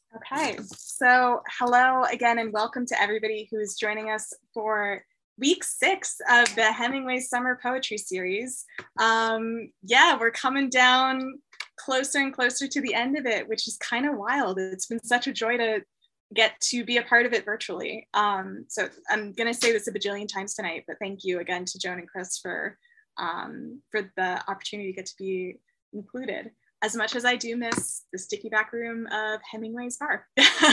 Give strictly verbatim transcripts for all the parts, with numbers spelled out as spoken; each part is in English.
Okay, so hello again and welcome to everybody who is joining us for week six of the Hemingway Summer Poetry Series. Um, yeah, we're coming down closer and closer to the end of it, which is kind of wild. It's been such a joy to get to be a part of it virtually. Um, so I'm gonna say this a bajillion times tonight, but thank you again to Joan and Chris for, um, for the opportunity to get to be included. As much as I do miss the sticky back room of Hemingway's bar.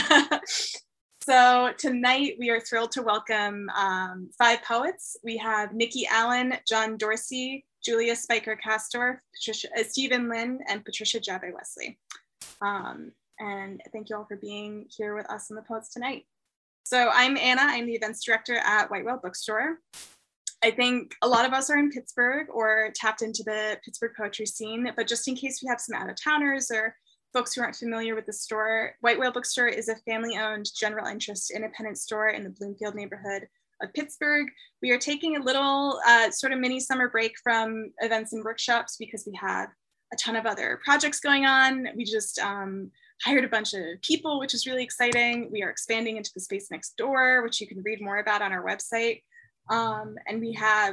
So tonight we are thrilled to welcome um, five poets. We have Nikki Allen, John Dorsey, Julia Spiker Castor, Patricia, uh, Stephen Lynn, and Patricia Jabbe Wesley. Um, and thank you all for being here with us and the poets tonight. So I'm Anna, I'm the events director at White Whale Bookstore. I think a lot of us are in Pittsburgh or tapped into the Pittsburgh poetry scene, but just in case we have some out-of-towners or folks who aren't familiar with the store, White Whale Bookstore is a family-owned general interest independent store in the Bloomfield neighborhood of Pittsburgh. We are taking a little uh, sort of mini summer break from events and workshops because we have a ton of other projects going on. We just um, hired a bunch of people, which is really exciting. We are expanding into the space next door, which you can read more about on our website. Um, and we have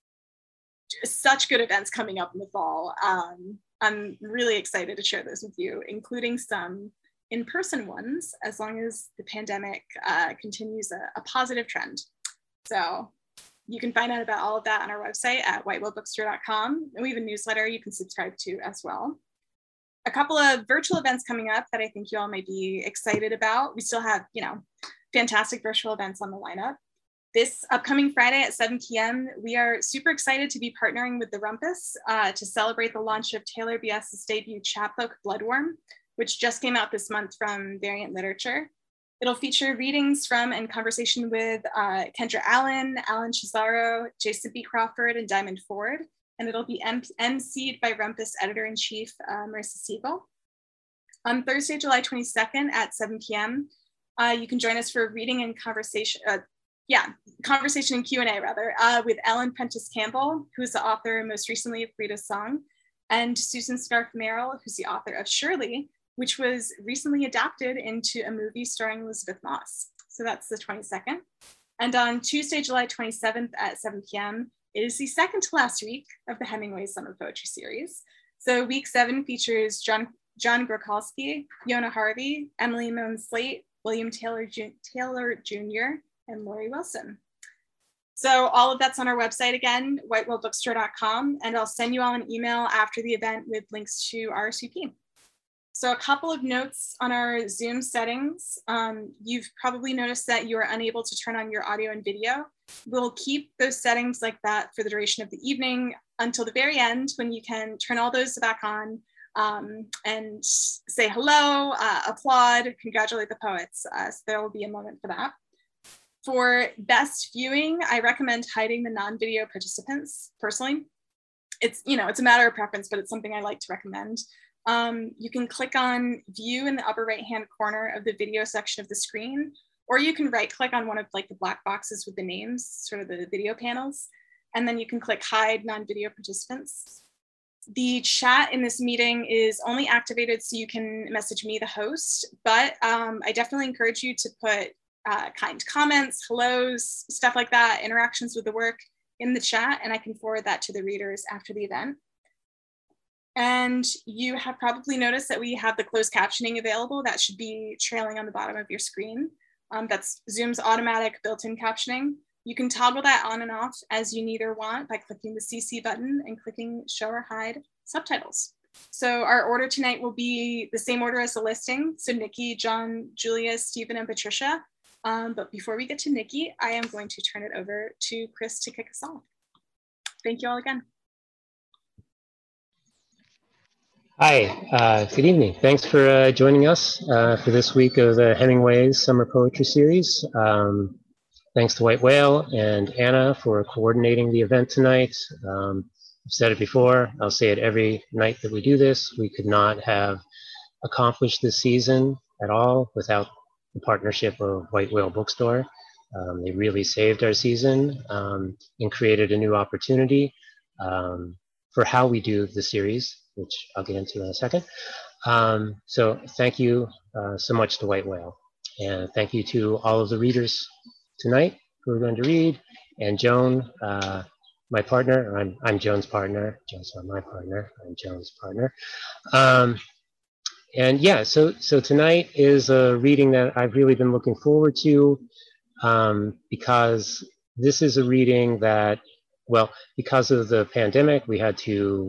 such good events coming up in the fall. Um, I'm really excited to share those with you, including some in-person ones, as long as the pandemic uh, continues a, a positive trend. So you can find out about all of that on our website at white whale bookstore dot com. And we have a newsletter you can subscribe to as well. A couple of virtual events coming up that I think you all might be excited about. We still have, you know, fantastic virtual events on the lineup. This upcoming Friday at seven p m, we are super excited to be partnering with the Rumpus uh, to celebrate the launch of Taylor B S's debut chapbook, Bloodworm, which just came out this month from Variant Literature. It'll feature readings from and conversation with uh, Kendra Allen, Alan Cesaro, Jason B. Crawford, and Diamond Ford. And it'll be emceed by Rumpus Editor-in-Chief uh, Marissa Siegel. On Thursday, July twenty-second at seven p m, uh, you can join us for a reading and conversation, uh, yeah, conversation and Q and A rather, uh, with Ellen Prentice Campbell, who's the author most recently of Frida's Song, and Susan Scarf Merrill, who's the author of Shirley, which was recently adapted into a movie starring Elizabeth Moss. So that's the twenty-second. And on Tuesday, July twenty-seventh at seven p m, it is the second to last week of the Hemingway Summer Poetry Series. So week seven features John, John Grokalski, Yona Harvey, Emily Moon Slate, William Taylor, Taylor Junior, and Lori Wilson. So all of that's on our website again, white whale bookstore dot com, and I'll send you all an email after the event with links to R S V P. So a couple of notes on our Zoom settings. Um, you've probably noticed that you are unable to turn on your audio and video. We'll keep those settings like that for the duration of the evening until the very end, when you can turn all those back on um, and say hello, uh, applaud, congratulate the poets. Uh, so there will be a moment for that. For best viewing, I recommend hiding the non-video participants personally. It's, you know, it's a matter of preference, but it's something I like to recommend. Um, you can click on view in the upper right-hand corner of the video section of the screen, or you can right-click on one of like the black boxes with the names, sort of the video panels, and then you can click hide non-video participants. The chat in this meeting is only activated so you can message me, the host, but um, I definitely encourage you to put Uh, kind comments, hellos, stuff like that, interactions with the work in the chat, and I can forward that to the readers after the event. And you have probably noticed that we have the closed captioning available. That should be trailing on the bottom of your screen. Um, that's Zoom's automatic built-in captioning. You can toggle that on and off as you need or want by clicking the C C button and clicking show or hide subtitles. So our order tonight will be the same order as the listing. So Nikki, John, Julia, Stephen, and Patricia. Um, but before we get to Nikki, I am going to turn it over to Chris to kick us off. Thank you all again. Hi, uh, good evening. Thanks for uh, joining us uh, for this week of the Hemingway's Summer Poetry Series. Um, thanks to White Whale and Anna for coordinating the event tonight. Um, I've said it before, I'll say it every night that we do this. We could not have accomplished this season at all without the partnership of White Whale Bookstore. Um, they really saved our season um, and created a new opportunity um, for how we do the series, which I'll get into in a second. Um, so thank you uh, so much to White Whale. And thank you to all of the readers tonight who are going to read. And Joan, uh, my partner, I'm, I'm Joan's partner. Joan's not my partner, I'm Joan's partner. Um, and yeah, so, so tonight is a reading that I've really been looking forward to um, because this is a reading that, well, because of the pandemic, we had to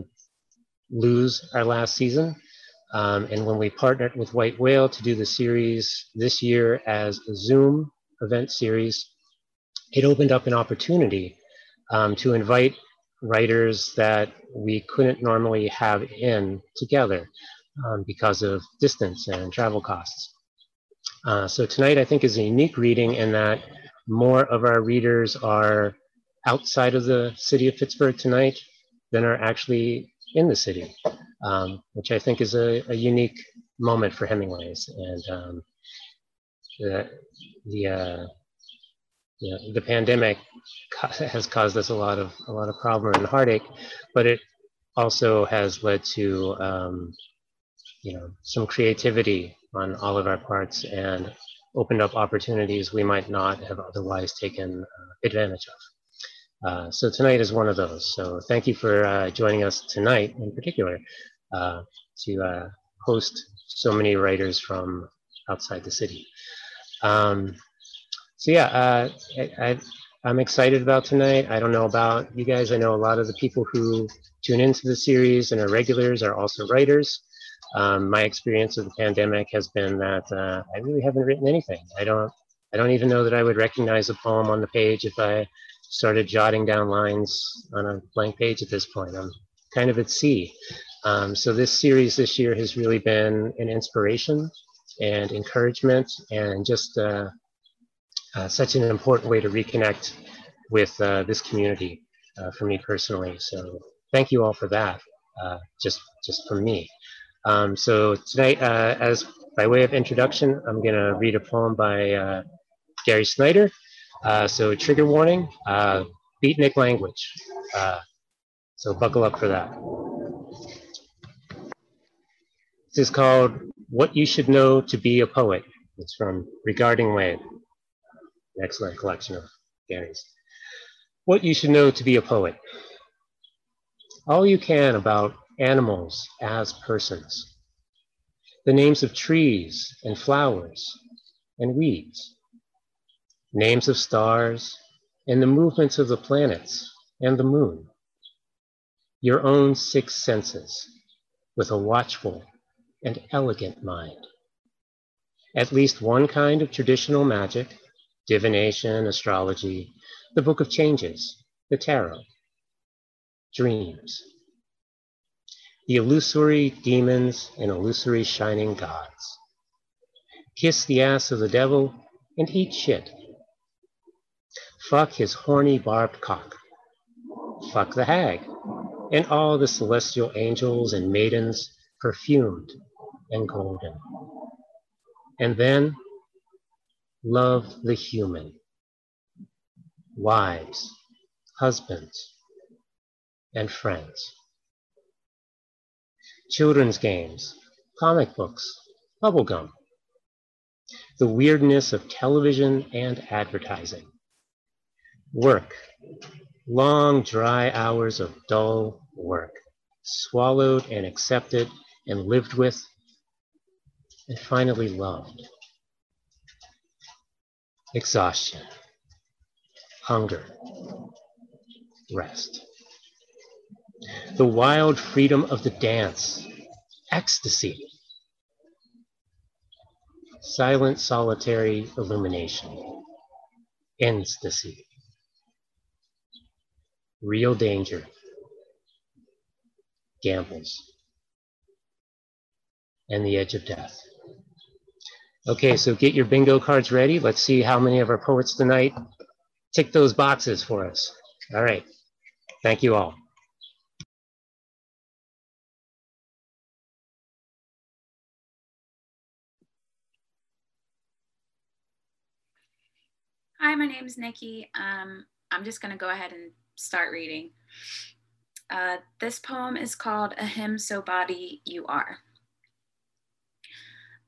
lose our last season. Um, and when we partnered with White Whale to do the series this year as a Zoom event series, it opened up an opportunity um, to invite writers that we couldn't normally have in together um, because of distance and travel costs. Uh, so tonight I think is a unique reading in that more of our readers are outside of the city of Pittsburgh tonight than are actually in the city, um, which I think is a, a unique moment for Hemingway's. And um, the, the, uh, you know, the pandemic has caused us a lot of a lot of problem and heartache, but it also has led to um, you know, some creativity on all of our parts and opened up opportunities we might not have otherwise taken uh, advantage of. Uh, so tonight is one of those. So thank you for uh, joining us tonight in particular uh, to uh, host so many writers from outside the city. Um, so yeah, uh, I, I, I'm excited about tonight. I don't know about you guys. I know a lot of the people who tune into the series and are regulars are also writers. Um, my experience of the pandemic has been that uh, I really haven't written anything. I don't, I don't even know that I would recognize a poem on the page if I started jotting down lines on a blank page at this point. I'm kind of at sea. Um, so this series this year has really been an inspiration and encouragement and just uh, uh, such an important way to reconnect with uh, this community uh, for me personally. So thank you all for that, uh, just, just from me. Um, so tonight, uh, as by way of introduction, I'm going to read a poem by uh, Gary Snyder. Uh, so trigger warning, uh, beatnik language. Uh, so buckle up for that. This is called What You Should Know to Be a Poet. It's from Regarding Wave, an excellent collection of Gary's. What you should know to be a poet. All you can about animals as persons. The names of trees and flowers and weeds, names of stars and the movements of the planets and the moon, your own six senses with a watchful and elegant mind. At least one kind of traditional magic, divination, astrology, the book of changes, the tarot, dreams, the illusory demons and illusory shining gods. Kiss the ass of the devil and eat shit. Fuck his horny barbed cock. Fuck the hag and all the celestial angels and maidens perfumed and golden. And then love the human. Wives, husbands, and friends. Children's games, comic books, bubblegum. The weirdness of television and advertising. Work, long dry hours of dull work, swallowed and accepted and lived with and finally loved. Exhaustion, hunger, rest. The wild freedom of the dance, ecstasy. Silent solitary illumination, ecstasy. Real danger, gambles, and the edge of death. Okay, so get your bingo cards ready. Let's see how many of our poets tonight tick those boxes for us. All right, thank you all. Hi, my name is Nikki. Um, I'm just going to go ahead and start reading. Uh, this poem is called A Hymn So Body You Are.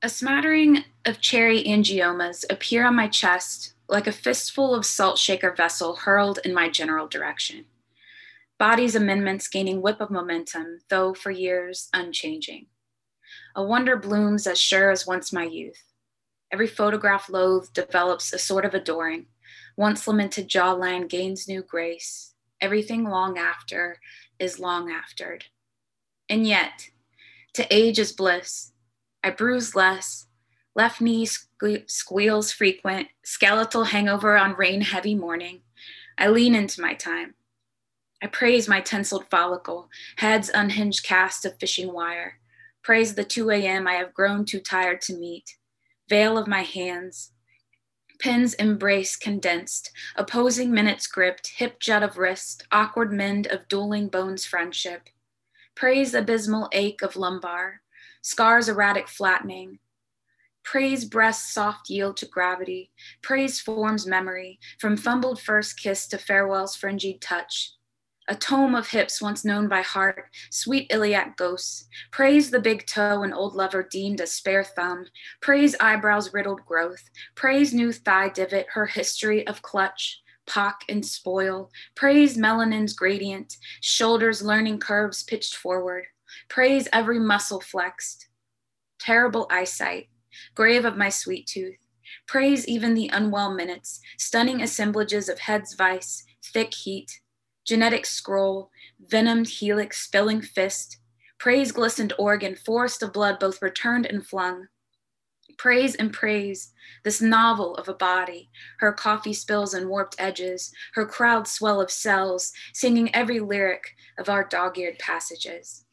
A smattering of cherry angiomas appear on my chest like a fistful of salt shaker vessel hurled in my general direction. Body's amendments gaining whip of momentum, though for years unchanging. A wonder blooms as sure as once my youth. Every photograph loathed develops a sort of adoring. Once lamented jawline gains new grace. Everything long after is long aftered. And yet, to age is bliss. I bruise less, left knee sque- squeals frequent, skeletal hangover on rain-heavy morning. I lean into my time. I praise my tenseled follicle, head's unhinged cast of fishing wire. Praise the two a.m. I have grown too tired to meet. Veil of my hands, pins embrace condensed, opposing minutes gripped, hip jut of wrist, awkward mend of dueling bones friendship. Praise abysmal ache of lumbar, scars erratic flattening. Praise breast's soft yield to gravity. Praise form's memory, from fumbled first kiss to farewell's fringy touch. A tome of hips once known by heart, sweet iliac ghosts. Praise the big toe an old lover deemed a spare thumb. Praise eyebrows riddled growth. Praise new thigh divot, her history of clutch, pock and spoil. Praise melanin's gradient, shoulders learning curves pitched forward. Praise every muscle flexed. Terrible eyesight, grave of my sweet tooth. Praise even the unwell minutes, stunning assemblages of head's vice, thick heat. Genetic scroll, venomed helix, spilling fist. Praise glistened organ, forest of blood both returned and flung. Praise and praise, this novel of a body, her coffee spills and warped edges, her crowd swell of cells, singing every lyric of our dog-eared passages.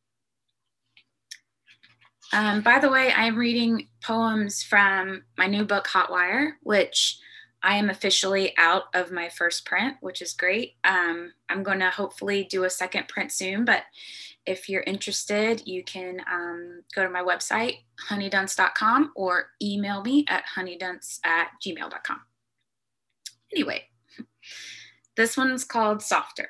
Um, by the way, I am reading poems from my new book, Hotwire, which I am officially out of my first print, which is great. Um, I'm going to hopefully do a second print soon, but if you're interested, you can um, go to my website, honey dunce dot com, or email me at honey dunce at gmail dot com. Anyway, this one's called Softer.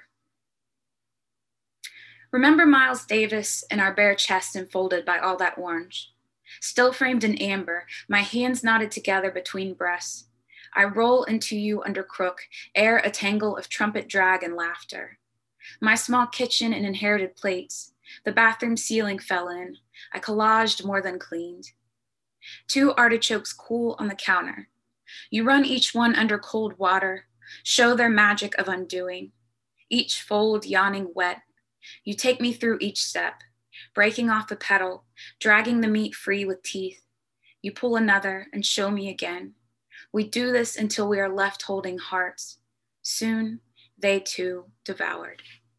Remember Miles Davis and our bare chest enfolded by all that orange. Still framed in amber, my hands knotted together between breasts. I roll into you under crook, ere a tangle of trumpet drag and laughter. My small kitchen and inherited plates, the bathroom ceiling fell in. I collaged more than cleaned. Two artichokes cool on the counter. You run each one under cold water, show their magic of undoing. Each fold yawning wet. You take me through each step, breaking off the petal, dragging the meat free with teeth. You pull another and show me again. We do this until we are left holding hearts. Soon, they too devoured.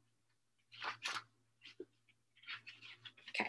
Okay.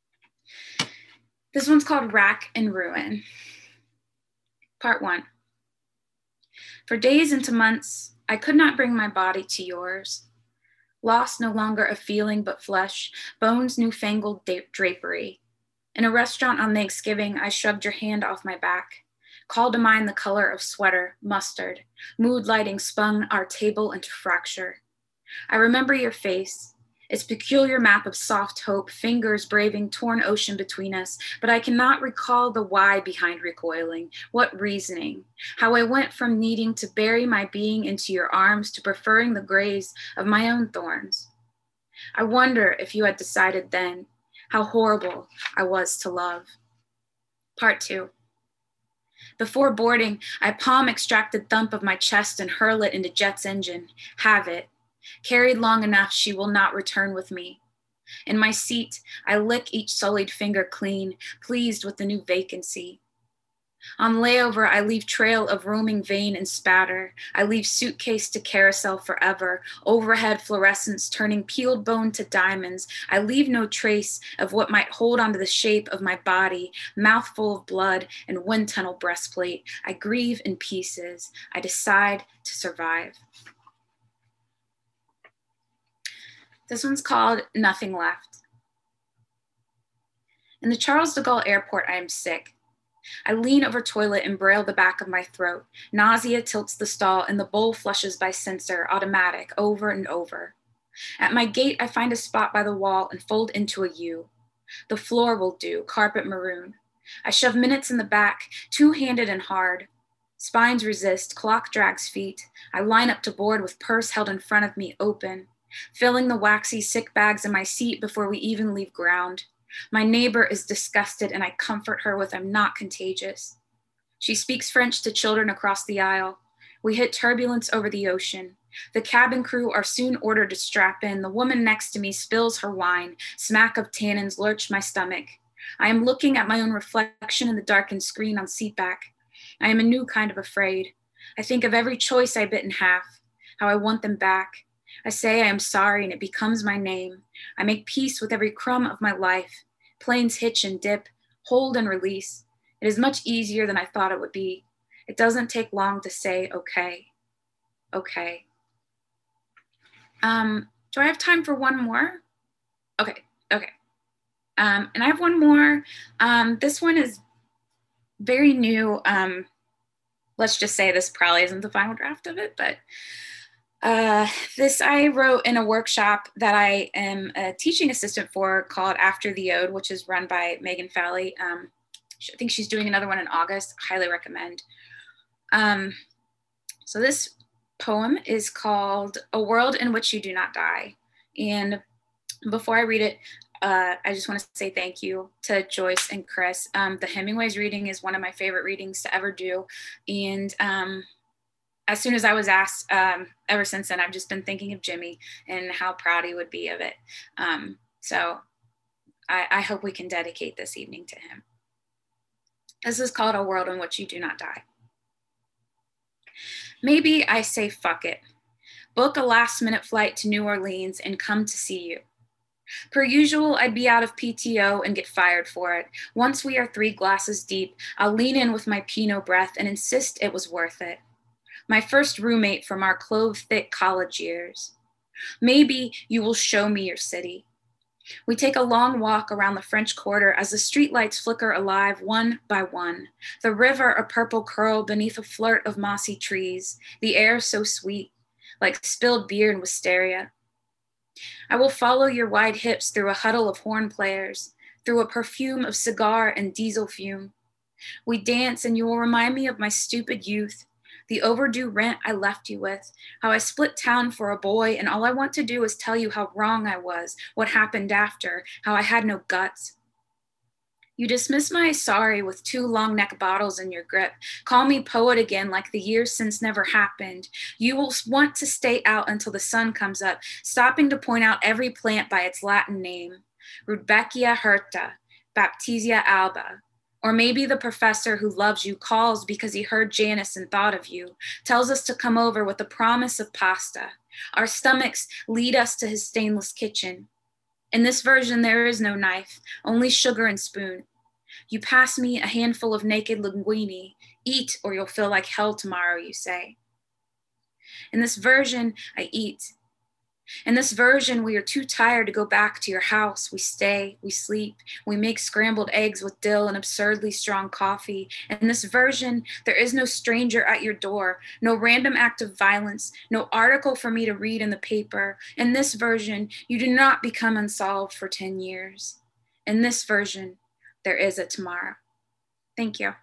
This one's called Rack and Ruin. Part one. For days into months, I could not bring my body to yours. Lost no longer a feeling but flesh, bones newfangled drapery. In a restaurant on Thanksgiving, I shrugged your hand off my back. Called to mind the color of sweater, mustard. Mood lighting spun our table into fracture. I remember your face, its peculiar map of soft hope, fingers braving torn ocean between us, but I cannot recall the why behind recoiling, what reasoning, how I went from needing to bury my being into your arms to preferring the graze of my own thorns. I wonder if you had decided then how horrible I was to love. Part two. Before boarding, I palm extracted thump of my chest and hurl it into Jet's engine. Have it. Carried long enough, she will not return with me. In my seat, I lick each sullied finger clean, pleased with the new vacancy. On layover, I leave trail of roaming vein and spatter. I leave suitcase to carousel forever, overhead fluorescence turning peeled bone to diamonds. I leave no trace of what might hold onto the shape of my body, mouthful of blood and wind tunnel breastplate. I grieve in pieces. I decide to survive. This one's called Nothing Left. In the Charles de Gaulle airport, I am sick. I lean over toilet and braille the back of my throat. Nausea tilts the stall and the bowl flushes by sensor, automatic, over and over. At my gate, I find a spot by the wall and fold into a U. The floor will do, carpet maroon. I shove minutes in the back, two-handed and hard. Spines resist, clock drags feet. I line up to board with purse held in front of me open, filling the waxy sick bags in my seat before we even leave ground. My neighbor is disgusted and I comfort her with I'm not contagious. She speaks French to children across the aisle. We hit turbulence over the ocean. The cabin crew are soon ordered to strap in. The woman next to me spills her wine. Smack of tannins lurch my stomach. I am looking at my own reflection in the darkened screen on seatback. I am a new kind of afraid. I think of every choice I bit in half, how I want them back. I say I am sorry and it becomes my name. I make peace with every crumb of my life. Planes hitch and dip, hold and release. It is much easier than I thought it would be. It doesn't take long to say, okay, okay. Um, do I have time for one more? Okay, okay. Um, and I have one more. Um, this one is very new. Um, let's just say this probably isn't the final draft of it, but uh, this I wrote in a workshop that I am a teaching assistant for called After the Ode, which is run by Megan Falley. Um, I think she's doing another one in August. Highly recommend. Um, so this poem is called A World in Which You Do Not Die. And before I read it, uh, I just want to say thank you to Joyce and Chris. Um, the Hemingway's reading is one of my favorite readings to ever do. And um, as soon as I was asked, um, ever since then, I've just been thinking of Jimmy and how proud he would be of it. Um, so I, I hope we can dedicate this evening to him. This is called A World in Which You Do Not Die. Maybe I say fuck it. Book a last minute flight to New Orleans and come to see you. Per usual, I'd be out of P T O and get fired for it. Once we are three glasses deep, I'll lean in with my Pinot breath and insist it was worth it. My first roommate from our clove-thick college years. Maybe you will show me your city. We take a long walk around the French Quarter as the streetlights flicker alive one by one. The river a purple curl beneath a flirt of mossy trees. The air so sweet, like spilled beer and wisteria. I will follow your wide hips through a huddle of horn players, through a perfume of cigar and diesel fume. We dance and you will remind me of my stupid youth, the overdue rent I left you with, how I split town for a boy and all I want to do is tell you how wrong I was, what happened after, how I had no guts. You dismiss my sorry with two long neck bottles in your grip. Call me poet again like the years since never happened. You will want to stay out until the sun comes up, stopping to point out every plant by its Latin name. Rudbeckia hirta, Baptisia alba. Or maybe the professor who loves you calls because he heard Janice and thought of you, tells us to come over with the promise of pasta. Our stomachs lead us to his stainless kitchen. In this version, there is no knife, only sugar and spoon. You pass me a handful of naked linguine. Eat or you'll feel like hell tomorrow, you say. In this version, I eat. In this version, we are too tired to go back to your house. We stay, we sleep, we make scrambled eggs with dill and absurdly strong coffee. In this version, there is no stranger at your door, no random act of violence, no article for me to read in the paper. In this version, you do not become unsolved for ten years. In this version, there is a tomorrow. Thank you.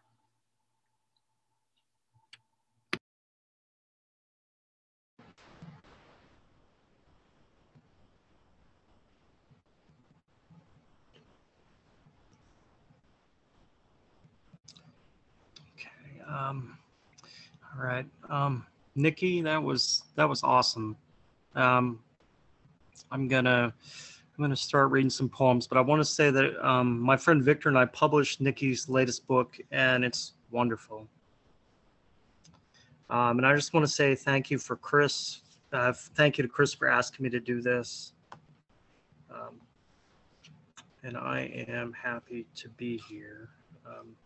Um, all right, um, Nikki, that was that was awesome. Um, I'm gonna I'm gonna start reading some poems, but I want to say that um, my friend Victor and I published Nikki's latest book, and it's wonderful. Um, and I just want to say thank you for Chris. Uh, thank you to Chris for asking me to do this. Um, and I am happy to be here. Um,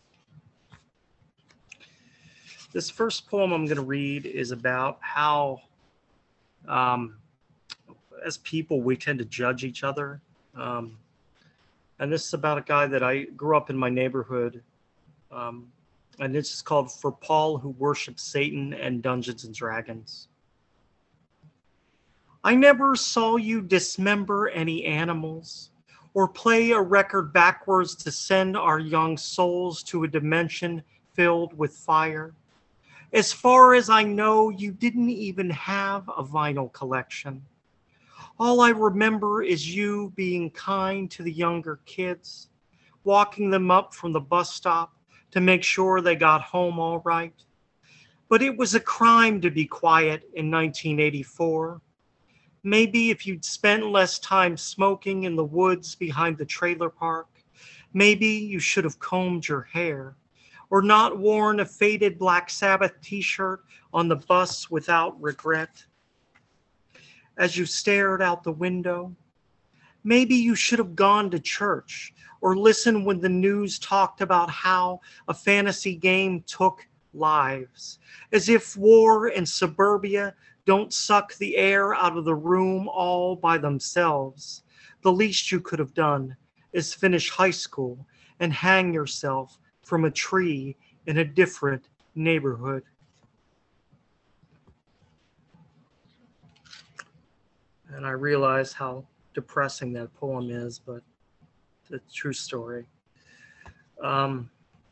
This first poem I'm going to read is about how, um, as people, we tend to judge each other. Um, and this is about a guy that I grew up in my neighborhood. Um, and this is called For Paul Who Worships Satan and Dungeons and Dragons. I never saw you dismember any animals or play a record backwards to send our young souls to a dimension filled with fire. As far as I know, you didn't even have a vinyl collection. All I remember is you being kind to the younger kids, walking them up from the bus stop to make sure they got home all right. But it was a crime to be quiet in nineteen eighty-four. Maybe if you'd spent less time smoking in the woods behind the trailer park, maybe you should have combed your hair or not worn a faded Black Sabbath t-shirt on the bus without regret. As you stared out the window, maybe you should have gone to church or listened when the news talked about how a fantasy game took lives, as if war and suburbia don't suck the air out of the room all by themselves. The least you could have done is finish high school and hang yourself from a tree in a different neighborhood. And I realize how depressing that poem is, but it's a true story. Um,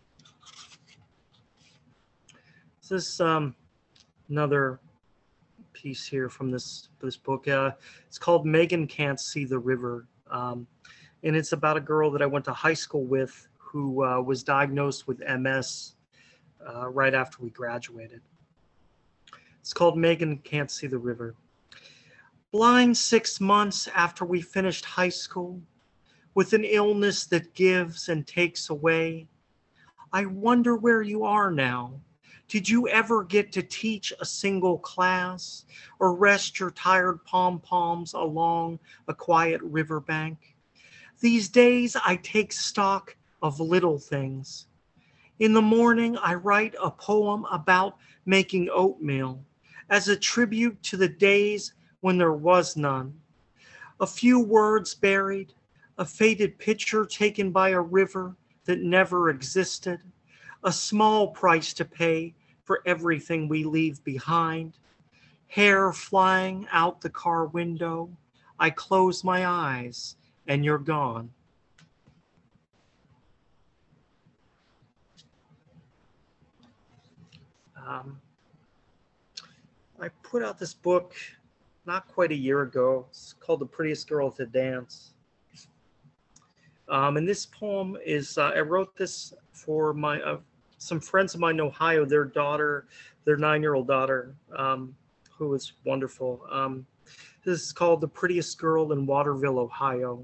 this is um, another piece here from this this book. Uh, it's called Megan Can't See the River, um, and it's about a girl that I went to high school with who uh, was diagnosed with M S uh, right after we graduated. It's called Megan Can't See the River. Blind six months after we finished high school, with an illness that gives and takes away, I wonder where you are now. Did you ever get to teach a single class or rest your tired pom-poms along a quiet riverbank? These days, I take stock of little things. In the morning, I write a poem about making oatmeal as a tribute to the days when there was none. A few words buried, a faded picture taken by a river that never existed, a small price to pay for everything we leave behind. Hair flying out the car window, I close my eyes and you're gone. Um, I put out this book not quite a year ago. It's called The Prettiest Girl to Dance. Um, and this poem is, uh, I wrote this for my uh, some friends of mine in Ohio, their daughter, their nine-year-old daughter, um, who is wonderful. Um, this is called The Prettiest Girl in Waterville, Ohio.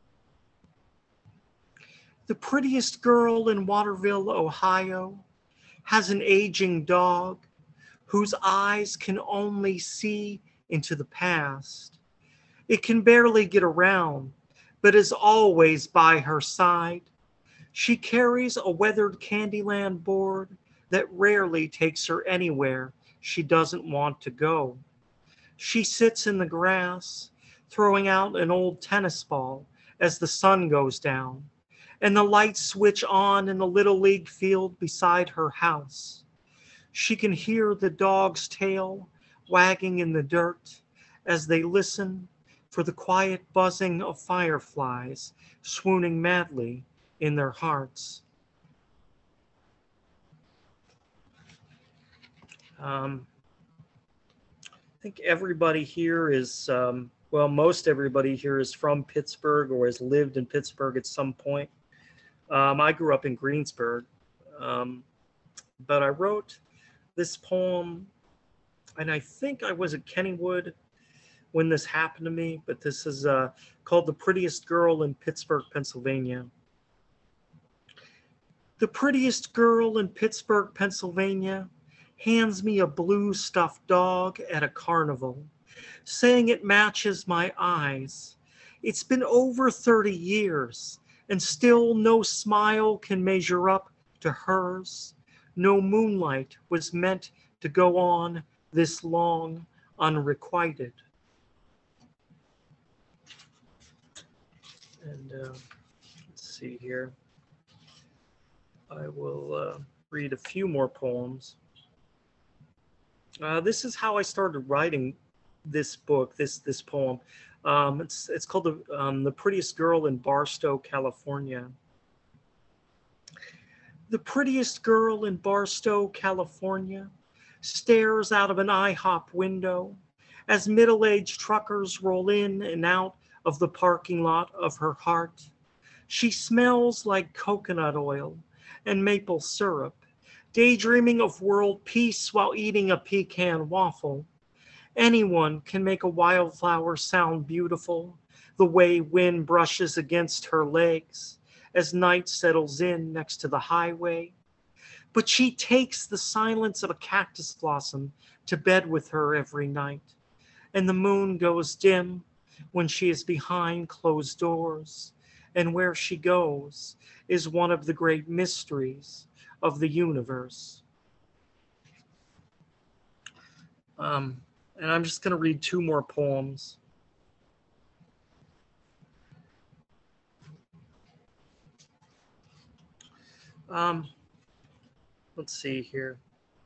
The prettiest girl in Waterville, Ohio, has an aging dog whose eyes can only see into the past. It can barely get around, but is always by her side. She carries a weathered Candyland board that rarely takes her anywhere she doesn't want to go. She sits in the grass, throwing out an old tennis ball as the sun goes down, and the lights switch on in the Little League field beside her house. She can hear the dog's tail wagging in the dirt as they listen for the quiet buzzing of fireflies swooning madly in their hearts. Um, I think everybody here is, um, well, most everybody here is from Pittsburgh or has lived in Pittsburgh at some point. Um, I grew up in Greensburg, um, but I wrote this poem, and I think I was at Kennywood when this happened to me, but this is uh, called The Prettiest Girl in Pittsburgh, Pennsylvania. The prettiest girl in Pittsburgh, Pennsylvania hands me a blue stuffed dog at a carnival, saying it matches my eyes. It's been over thirty years, and still no smile can measure up to hers. No moonlight was meant to go on this long unrequited. And uh, let's see here. I will uh, read a few more poems. Uh, this is how I started writing this book, this this poem. Um, it's it's called the um, the Prettiest Girl in Barstow, California. The prettiest girl in Barstow, California, stares out of an IHOP window as middle-aged truckers roll in and out of the parking lot of her heart. She smells like coconut oil and maple syrup, daydreaming of world peace while eating a pecan waffle. Anyone can make a wildflower sound beautiful, the way wind brushes against her legs as night settles in next to the highway. But she takes the silence of a cactus blossom to bed with her every night, and the moon goes dim when she is behind closed doors, and where she goes is one of the great mysteries of the universe. Um, and I'm just going to read two more poems. Um, let's see here.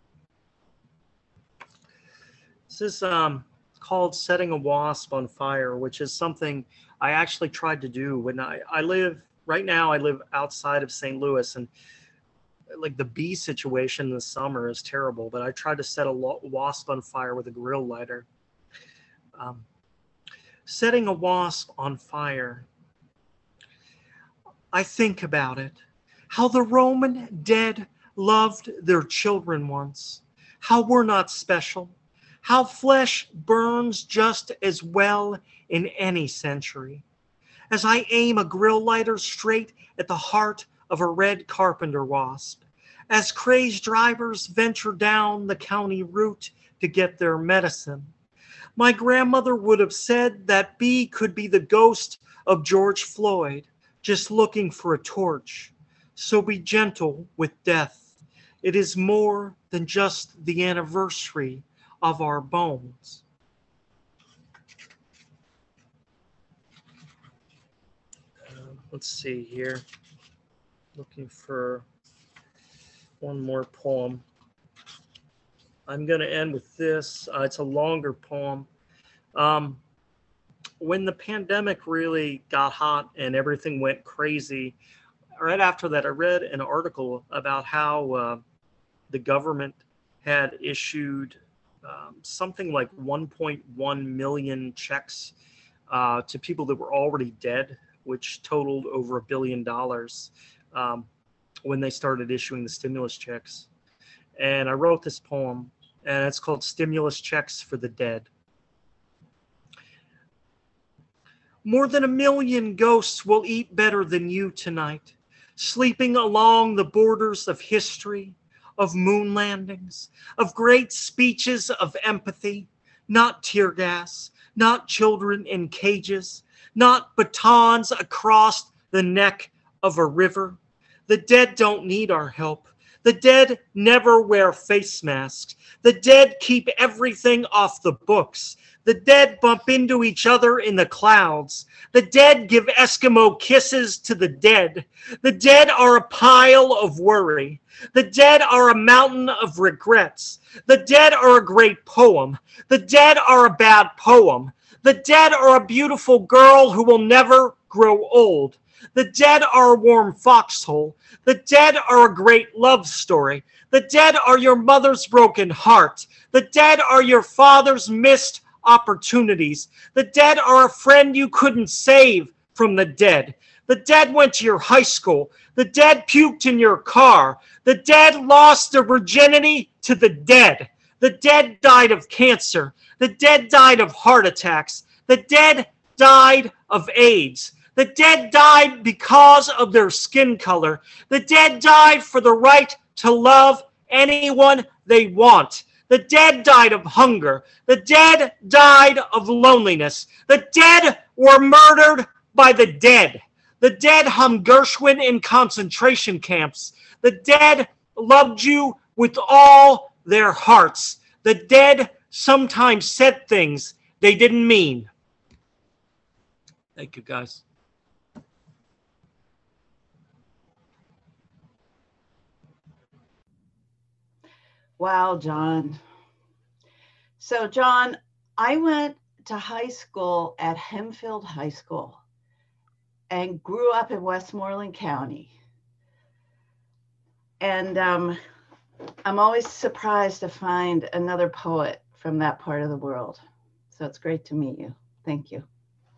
This is um, called Setting a Wasp on Fire, which is something I actually tried to do when I, I live, right now I live outside of Saint Louis, and like the bee situation in the summer is terrible, but I tried to set a wasp on fire with a grill lighter. Um, setting a wasp on fire. I think about it. How the Roman dead loved their children once. How we're not special. How flesh burns just as well in any century. As I aim a grill lighter straight at the heart of a red carpenter wasp. As crazed drivers venture down the county route to get their medicine. My grandmother would have said that bee could be the ghost of George Floyd, just looking for a torch. So be gentle with death. It is more than just the anniversary of our bones. Uh, let's see here. Looking for one more poem. I'm going to end with this. Uh, it's a longer poem. Um, when the pandemic really got hot and everything went crazy, right after that, I read an article about how uh, the government had issued um, something like one point one million checks uh, to people that were already dead, which totaled over a billion dollars um, when they started issuing the stimulus checks. And I wrote this poem, and it's called Stimulus Checks for the Dead. More than a million ghosts will eat better than you tonight, sleeping along the borders of history, of moon landings, of great speeches of empathy, not tear gas, not children in cages, not batons across the neck of a river. The dead don't need our help. The dead never wear face masks. The dead keep everything off the books. The dead bump into each other in the clouds. The dead give Eskimo kisses to the dead. The dead are a pile of worry. The dead are a mountain of regrets. The dead are a great poem. The dead are a bad poem. The dead are a beautiful girl who will never grow old. The dead are a warm foxhole. The dead are a great love story. The dead are your mother's broken heart. The dead are your father's missed opportunities. The dead are a friend you couldn't save from the dead. The dead went to your high school. The dead puked in your car. The dead lost their virginity to the dead. The dead died of cancer. The dead died of heart attacks. The dead died of AIDS. The dead died because of their skin color. The dead died for the right to love anyone they want. The dead died of hunger. The dead died of loneliness. The dead were murdered by the dead. The dead hummed Gershwin in concentration camps. The dead loved you with all their hearts. The dead sometimes said things they didn't mean. Thank you, guys. Wow, John. So, John, I went to high school at Hempfield High School and grew up in Westmoreland County. And um, I'm always surprised to find another poet from that part of the world. So it's great to meet you. Thank you.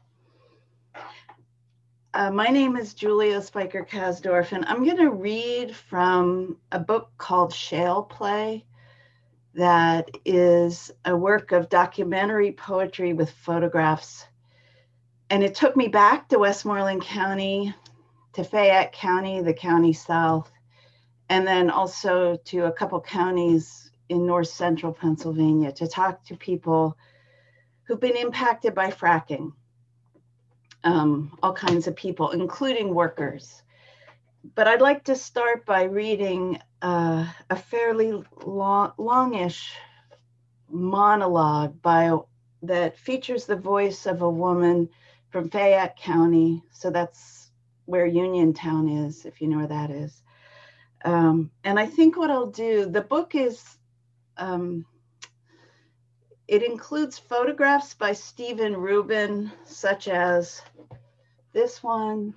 Uh, my name is Julia Spiker Kasdorf, and I'm going to read from a book called Shale Play that is a work of documentary poetry with photographs. And it took me back to Westmoreland County, to Fayette County, the county south, and then also to a couple counties in north central Pennsylvania to talk to people who've been impacted by fracking. Um, all kinds of people, including workers. But I'd like to start by reading uh, a fairly long, longish monologue by, that features the voice of a woman from Fayette County. So that's where Uniontown is, if you know where that is. Um, and I think what I'll do, the book is, um, it includes photographs by Stephen Rubin, such as this one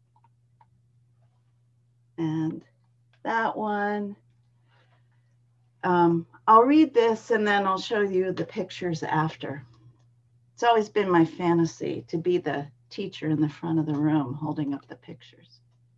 and that one. Um, I'll read this and then I'll show you the pictures after. It's always been my fantasy to be the teacher in the front of the room holding up the pictures.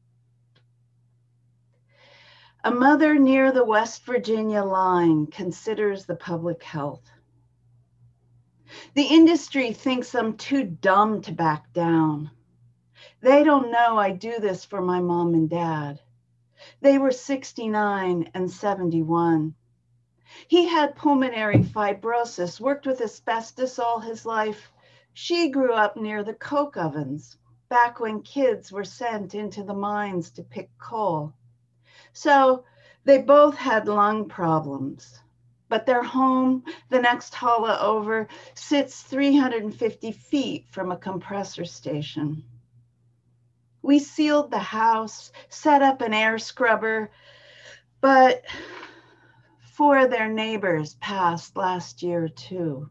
A mother near the West Virginia line considers the public health. The industry thinks I'm too dumb to back down. They don't know I do this for my mom and dad. They were sixty-nine and seventy-one. He had pulmonary fibrosis, worked with asbestos all his life. She grew up near the coke ovens, back when kids were sent into the mines to pick coal. So they both had lung problems. But their home, the next holla over, sits three hundred fifty feet from a compressor station. We sealed the house, set up an air scrubber, but four of their neighbors passed last year too.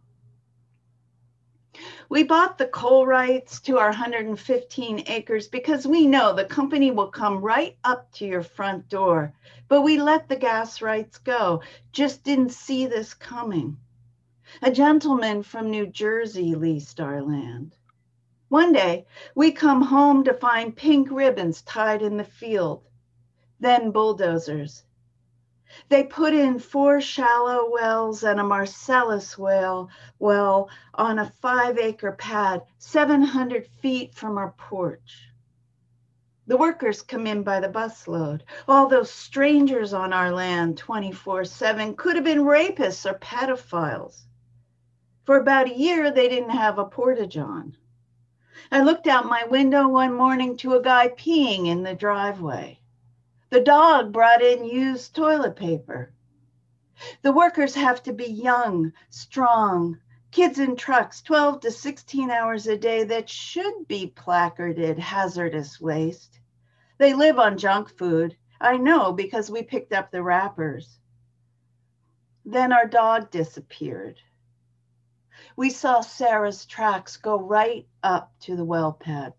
We bought the coal rights to our one hundred fifteen acres because we know the company will come right up to your front door, but we let the gas rights go, just didn't see this coming. A gentleman from New Jersey leased our land. One day, we come home to find pink ribbons tied in the field, then bulldozers. They put in four shallow wells and a Marcellus well, well on a five acre pad, seven hundred feet from our porch. The workers come in by the busload. All those strangers on our land twenty-four seven could have been rapists or pedophiles. For about a year, they didn't have a porta-john. I looked out my window one morning to a guy peeing in the driveway. The dog brought in used toilet paper. The workers have to be young, strong, kids in trucks, twelve to sixteen hours a day that should be placarded hazardous waste. They live on junk food. I know because we picked up the wrappers. Then our dog disappeared. We saw Sarah's tracks go right up to the well pad.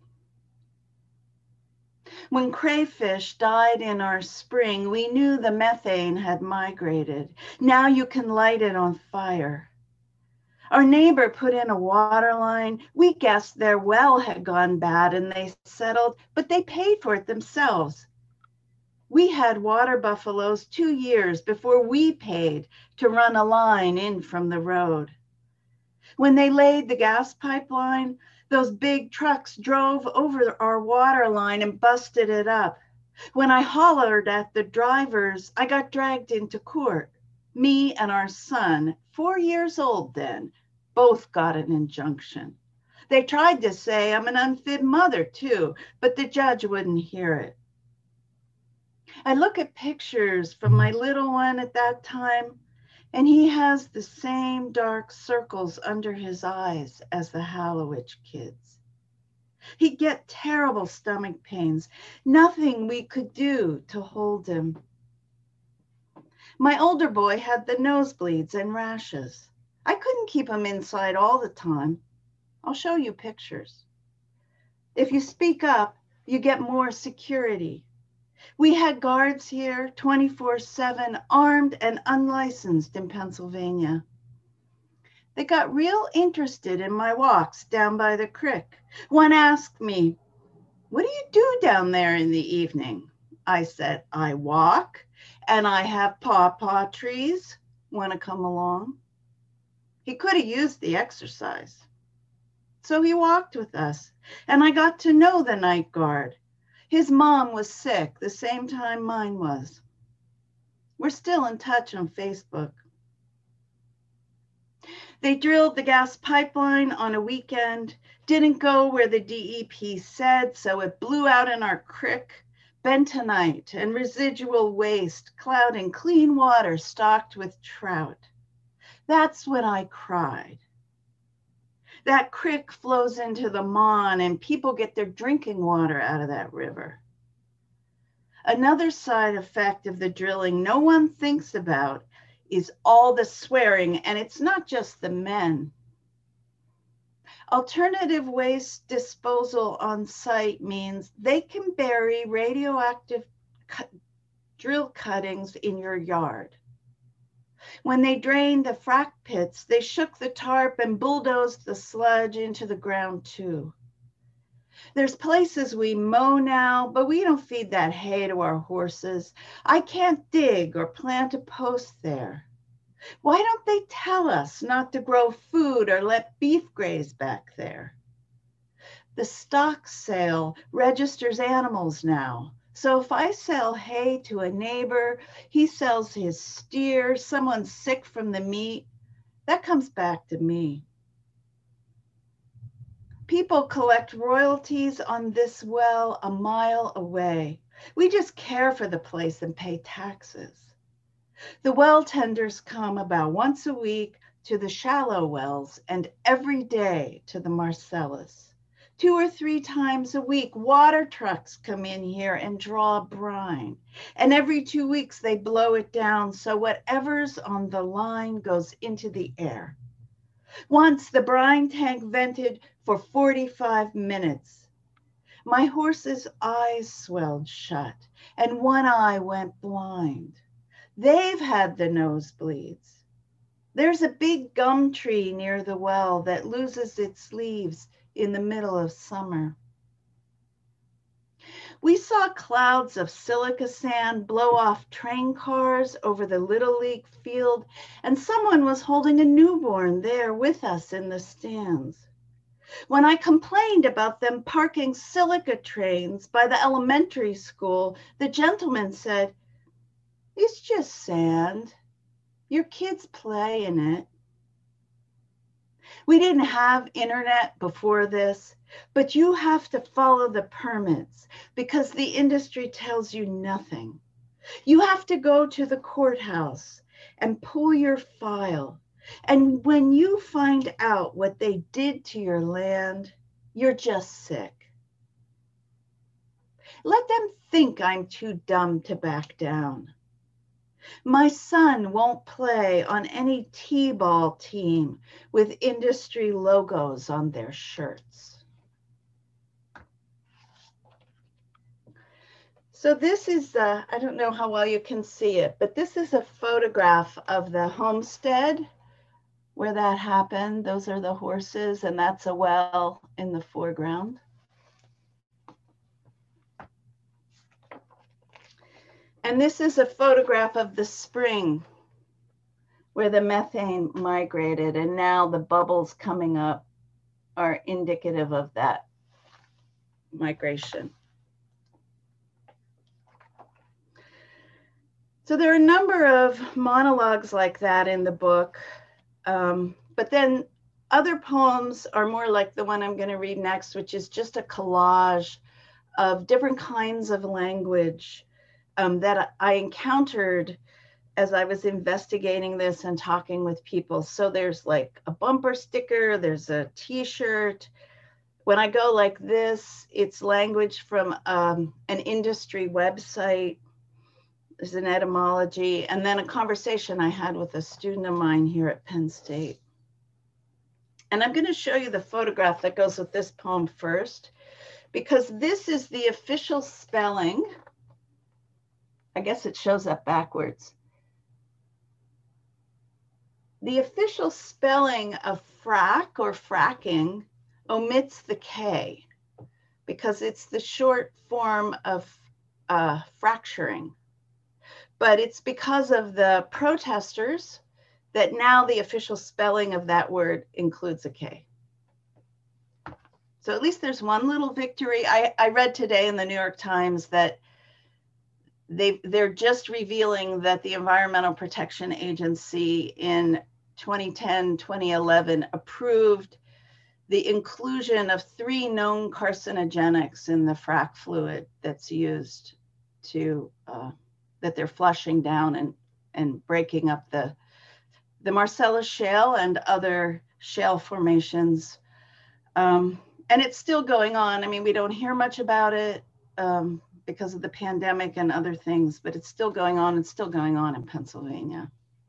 When crayfish died in our spring, we knew the methane had migrated. Now you can light it on fire. Our neighbor put in a water line. We guessed their well had gone bad and they settled, but they paid for it themselves. We had water buffaloes two years before we paid to run a line in from the road. When they laid the gas pipeline, those big trucks drove over our water line and busted it up. When I hollered at the drivers, I got dragged into court. Me and our son, four years old then, both got an injunction. They tried to say I'm an unfit mother too, but the judge wouldn't hear it. I look at pictures from my little one at that time, and he has the same dark circles under his eyes as the Hallowich kids. He'd get terrible stomach pains, nothing we could do to hold him. My older boy had the nosebleeds and rashes. I couldn't keep them inside all the time. I'll show you pictures. If you speak up, you get more security. We had guards here twenty-four seven, armed and unlicensed in Pennsylvania. They got real interested in my walks down by the creek. One asked me, "What do you do down there in the evening?" I said, "I walk and I have pawpaw trees. Want to come along?" He could have used the exercise. So he walked with us, and I got to know the night guard. His mom was sick the same time mine was. We're still in touch on Facebook. They drilled the gas pipeline on a weekend, didn't go where the D E P said, so it blew out in our creek. Bentonite and residual waste clouding clean water stocked with trout. That's when I cried. That creek flows into the Mon and people get their drinking water out of that river. Another side effect of the drilling no one thinks about is all the swearing, and it's not just the men. Alternative waste disposal on site means they can bury radioactive cut, drill cuttings in your yard. When they drained the frack pits, they shook the tarp and bulldozed the sludge into the ground too. There's places we mow now, but we don't feed that hay to our horses. I can't dig or plant a post there. Why don't they tell us not to grow food or let beef graze back there? The stock sale registers animals now. So if I sell hay to a neighbor, he sells his steer, someone's sick from the meat, that comes back to me. People collect royalties on this well a mile away. We just care for the place and pay taxes. The well tenders come about once a week to the shallow wells and every day to the Marcellus. Two or three times a week, water trucks come in here and draw brine. And every two weeks they blow it down so whatever's on the line goes into the air. Once the brine tank vented for forty-five minutes. My horse's eyes swelled shut and one eye went blind. They've had the nosebleeds. There's a big gum tree near the well that loses its leaves in the middle of summer. We saw clouds of silica sand blow off train cars over the Little League field, and someone was holding a newborn there with us in the stands. When I complained about them parking silica trains by the elementary school, the gentleman said, "It's just sand. Your kids play in it." We didn't have internet before this, but you have to follow the permits because the industry tells you nothing. You have to go to the courthouse and pull your file. And when you find out what they did to your land, you're just sick. Let them think I'm too dumb to back down. My son won't play on any T-ball team with industry logos on their shirts. So this is, uh, I don't know how well you can see it, but this is a photograph of the homestead where that happened. Those are the horses, and that's a well in the foreground. And this is a photograph of the spring where the methane migrated, and now the bubbles coming up are indicative of that migration. So there are a number of monologues like that in the book, um, but then other poems are more like the one I'm going to read next, which is just a collage of different kinds of language Um, that I encountered as I was investigating this and talking with people. So there's like a bumper sticker, there's a t-shirt. When I go like this, it's language from um, an industry website. There's an etymology, and then a conversation I had with a student of mine here at Penn State. And I'm going to show you the photograph that goes with this poem first, because this is the official spelling. I guess it shows up backwards. The official spelling of frack or fracking omits the K because it's the short form of uh, fracturing. But it's because of the protesters that now the official spelling of that word includes a K. So at least there's one little victory. I, I read today in the New York Times that they, they're just revealing that the Environmental Protection Agency in twenty ten, twenty eleven approved the inclusion of three known carcinogenics in the frac fluid that's used to, uh, that they're flushing down and, and breaking up the, the Marcellus Shale and other shale formations. Um, and it's still going on. I mean, we don't hear much about it um, because of the pandemic and other things, but it's still going on. It's still going on in Pennsylvania.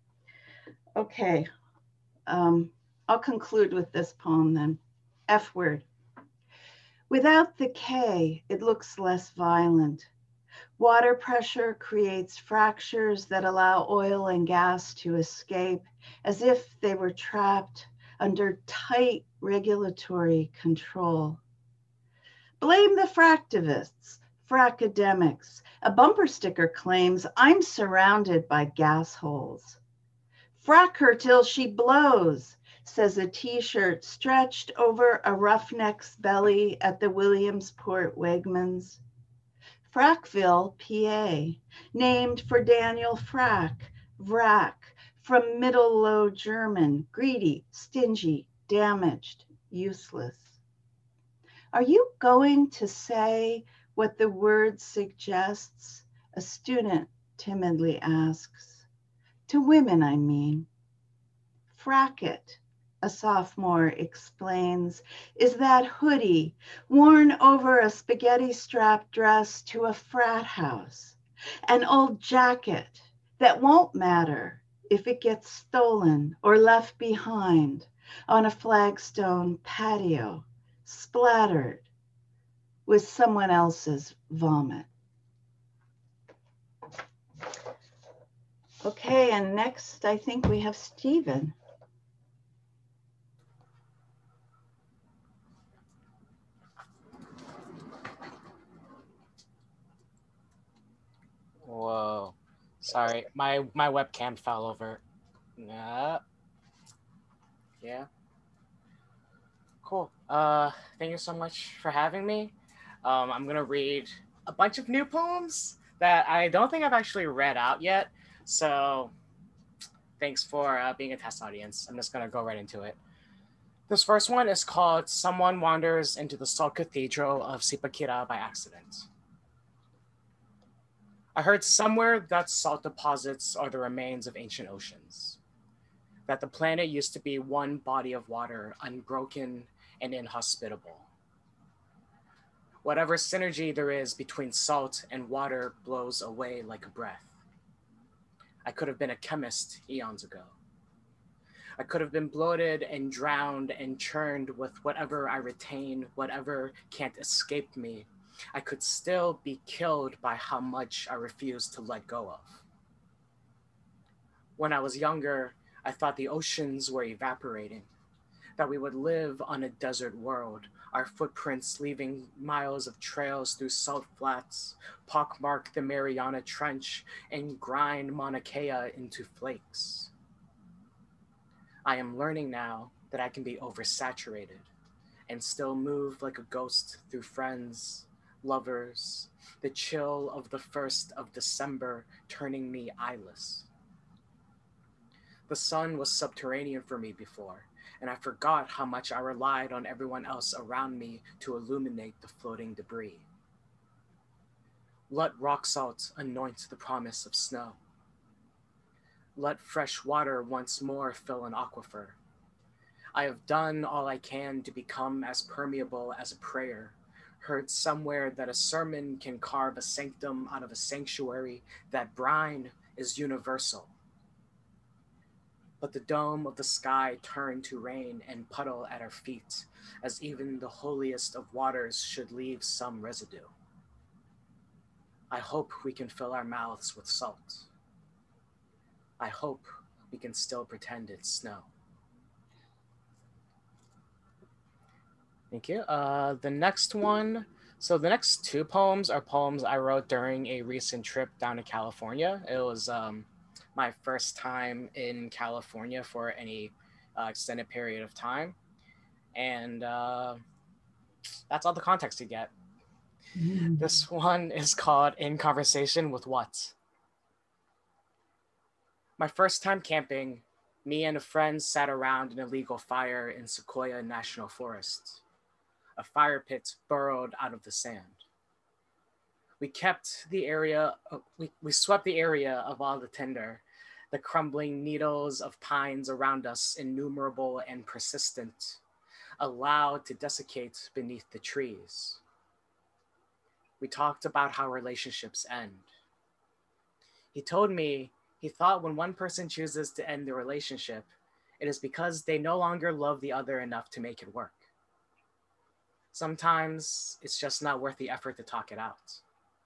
Okay, um, I'll conclude with this poem then. F word. Without the K, it looks less violent. Water pressure creates fractures that allow oil and gas to escape as if they were trapped under tight regulatory control. Blame the fractivists, fracademics. A bumper sticker claims, I'm surrounded by gas holes. Frack her till she blows, says a t-shirt stretched over a roughneck's belly at the Williamsport Wegmans. Frackville, P A, named for Daniel Frack, Vrack, from Middle Low German, greedy, stingy, damaged, useless. Are you going to say what the word suggests? A student timidly asks. To women, I mean. Frack it, a sophomore explains, is that hoodie worn over a spaghetti-strap dress to a frat house, an old jacket that won't matter if it gets stolen or left behind on a flagstone patio, splattered with someone else's vomit. Okay, and next I think we have Stephen. Whoa, sorry, my my webcam fell over. Yeah, yeah. Cool. Uh, thank you so much for having me. Um, I'm gonna read a bunch of new poems that I don't think I've actually read out yet. So, thanks for uh, being a test audience. I'm just gonna go right into it. This first one is called "Someone Wanders into the Salt Cathedral of Sipakira by Accident." I heard somewhere that salt deposits are the remains of ancient oceans, that the planet used to be one body of water, unbroken and inhospitable. Whatever synergy there is between salt and water blows away like a breath. I could have been a chemist eons ago. I could have been bloated and drowned and churned with whatever I retain, whatever can't escape me. I could still be killed by how much I refuse to let go of. When I was younger, I thought the oceans were evaporating, that we would live on a desert world, our footprints leaving miles of trails through salt flats, pockmark the Mariana Trench, and grind Mauna Kea into flakes. I am learning now that I can be oversaturated and still move like a ghost through friends, lovers, the chill of the first of December turning me eyeless. The sun was subterranean for me before, and I forgot how much I relied on everyone else around me to illuminate the floating debris. Let rock salt anoint the promise of snow. Let fresh water once more fill an aquifer. I have done all I can to become as permeable as a prayer, heard somewhere that a sermon can carve a sanctum out of a sanctuary, that brine is universal. Let the dome of the sky turn to rain and puddle at our feet, as even the holiest of waters should leave some residue. I hope we can fill our mouths with salt. I hope we can still pretend it's snow. Thank you. Uh, the next one, so the next two poems are poems I wrote during a recent trip down to California. It was um, my first time in California for any uh, extended period of time. And uh, that's all the context you get. Mm. This one is called In Conversation with What? My first time camping, me and a friend sat around an illegal fire in Sequoia National Forest. A fire pit burrowed out of the sand. We kept the area, uh, we, we swept the area of all the tinder, the crumbling needles of pines around us, innumerable and persistent, allowed to desiccate beneath the trees. We talked about how relationships end. He told me he thought when one person chooses to end the relationship, it is because they no longer love the other enough to make it work. Sometimes it's just not worth the effort to talk it out.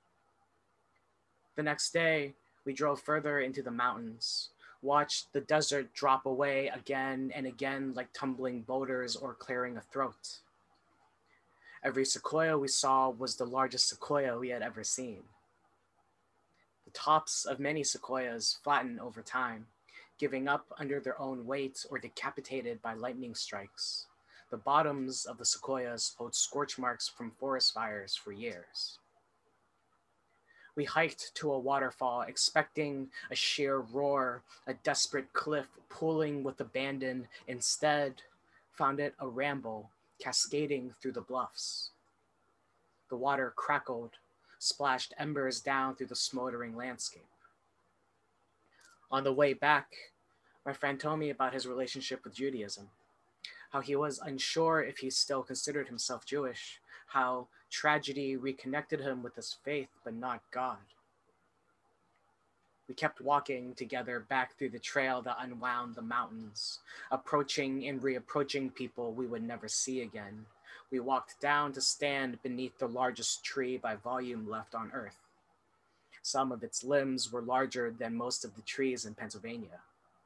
The next day, we drove further into the mountains, watched the desert drop away again and again like tumbling boulders or clearing a throat. Every sequoia we saw was the largest sequoia we had ever seen. The tops of many sequoias flatten over time, giving up under their own weight or decapitated by lightning strikes. The bottoms of the sequoias hold scorch marks from forest fires for years. We hiked to a waterfall, expecting a sheer roar, a desperate cliff pulling with abandon. Instead, found it a ramble, cascading through the bluffs. The water crackled, splashed embers down through the smoldering landscape. On the way back, my friend told me about his relationship with Judaism, how he was unsure if he still considered himself Jewish, how tragedy reconnected him with his faith, but not God. We kept walking together back through the trail that unwound the mountains, approaching and reapproaching people we would never see again. We walked down to stand beneath the largest tree by volume left on Earth. Some of its limbs were larger than most of the trees in Pennsylvania.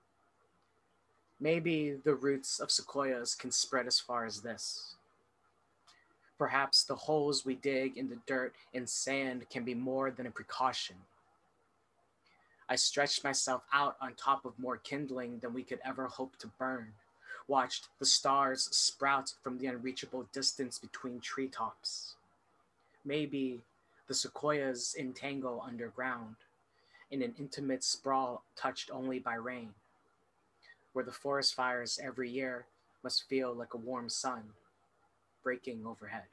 Maybe the roots of sequoias can spread as far as this. Perhaps the holes we dig in the dirt and sand can be more than a precaution. I stretched myself out on top of more kindling than we could ever hope to burn, watched the stars sprout from the unreachable distance between treetops. Maybe the sequoias entangle underground in an intimate sprawl touched only by rain, where the forest fires every year must feel like a warm sun breaking overhead.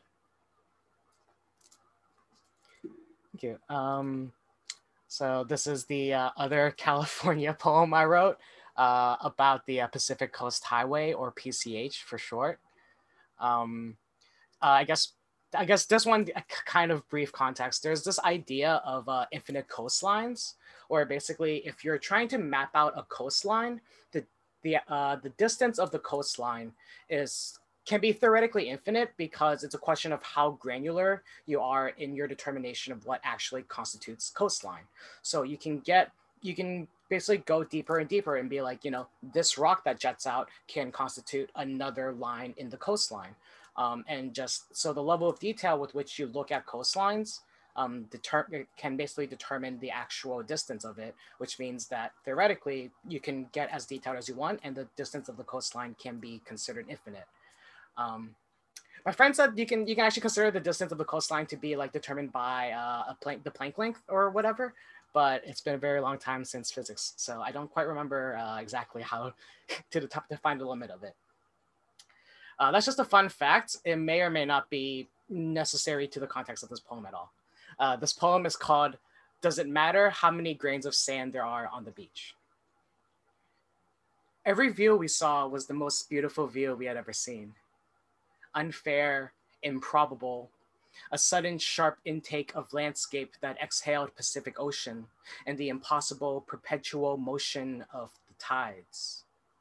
Thank you. Um, so this is the uh, other California poem I wrote uh, about the uh, Pacific Coast Highway, or P C H for short. Um, uh, I guess I guess this one, kind of brief context. There's this idea of uh, infinite coastlines, where basically if you're trying to map out a coastline, the the uh, the distance of the coastline is can be theoretically infinite, because it's a question of how granular you are in your determination of what actually constitutes coastline. So you can get you can basically go deeper and deeper and be like, you know, this rock that jets out can constitute another line in the coastline. Um, and just so the level of detail with which you look at coastlines um, deter- can basically determine the actual distance of it, which means that theoretically you can get as detailed as you want, and the distance of the coastline can be considered infinite. Um, my friend said you can you can actually consider the distance of the coastline to be like determined by uh, a plank, the Planck length or whatever, but it's been a very long time since physics, so I don't quite remember uh, exactly how to, to find the limit of it. Uh, that's just a fun fact. It may or may not be necessary to the context of this poem at all. Uh, this poem is called "Does It Matter How Many Grains of Sand There Are on the Beach?" Every view we saw was the most beautiful view we had ever seen. Unfair, improbable, a sudden sharp intake of landscape that exhaled Pacific Ocean and the impossible perpetual motion of the tides.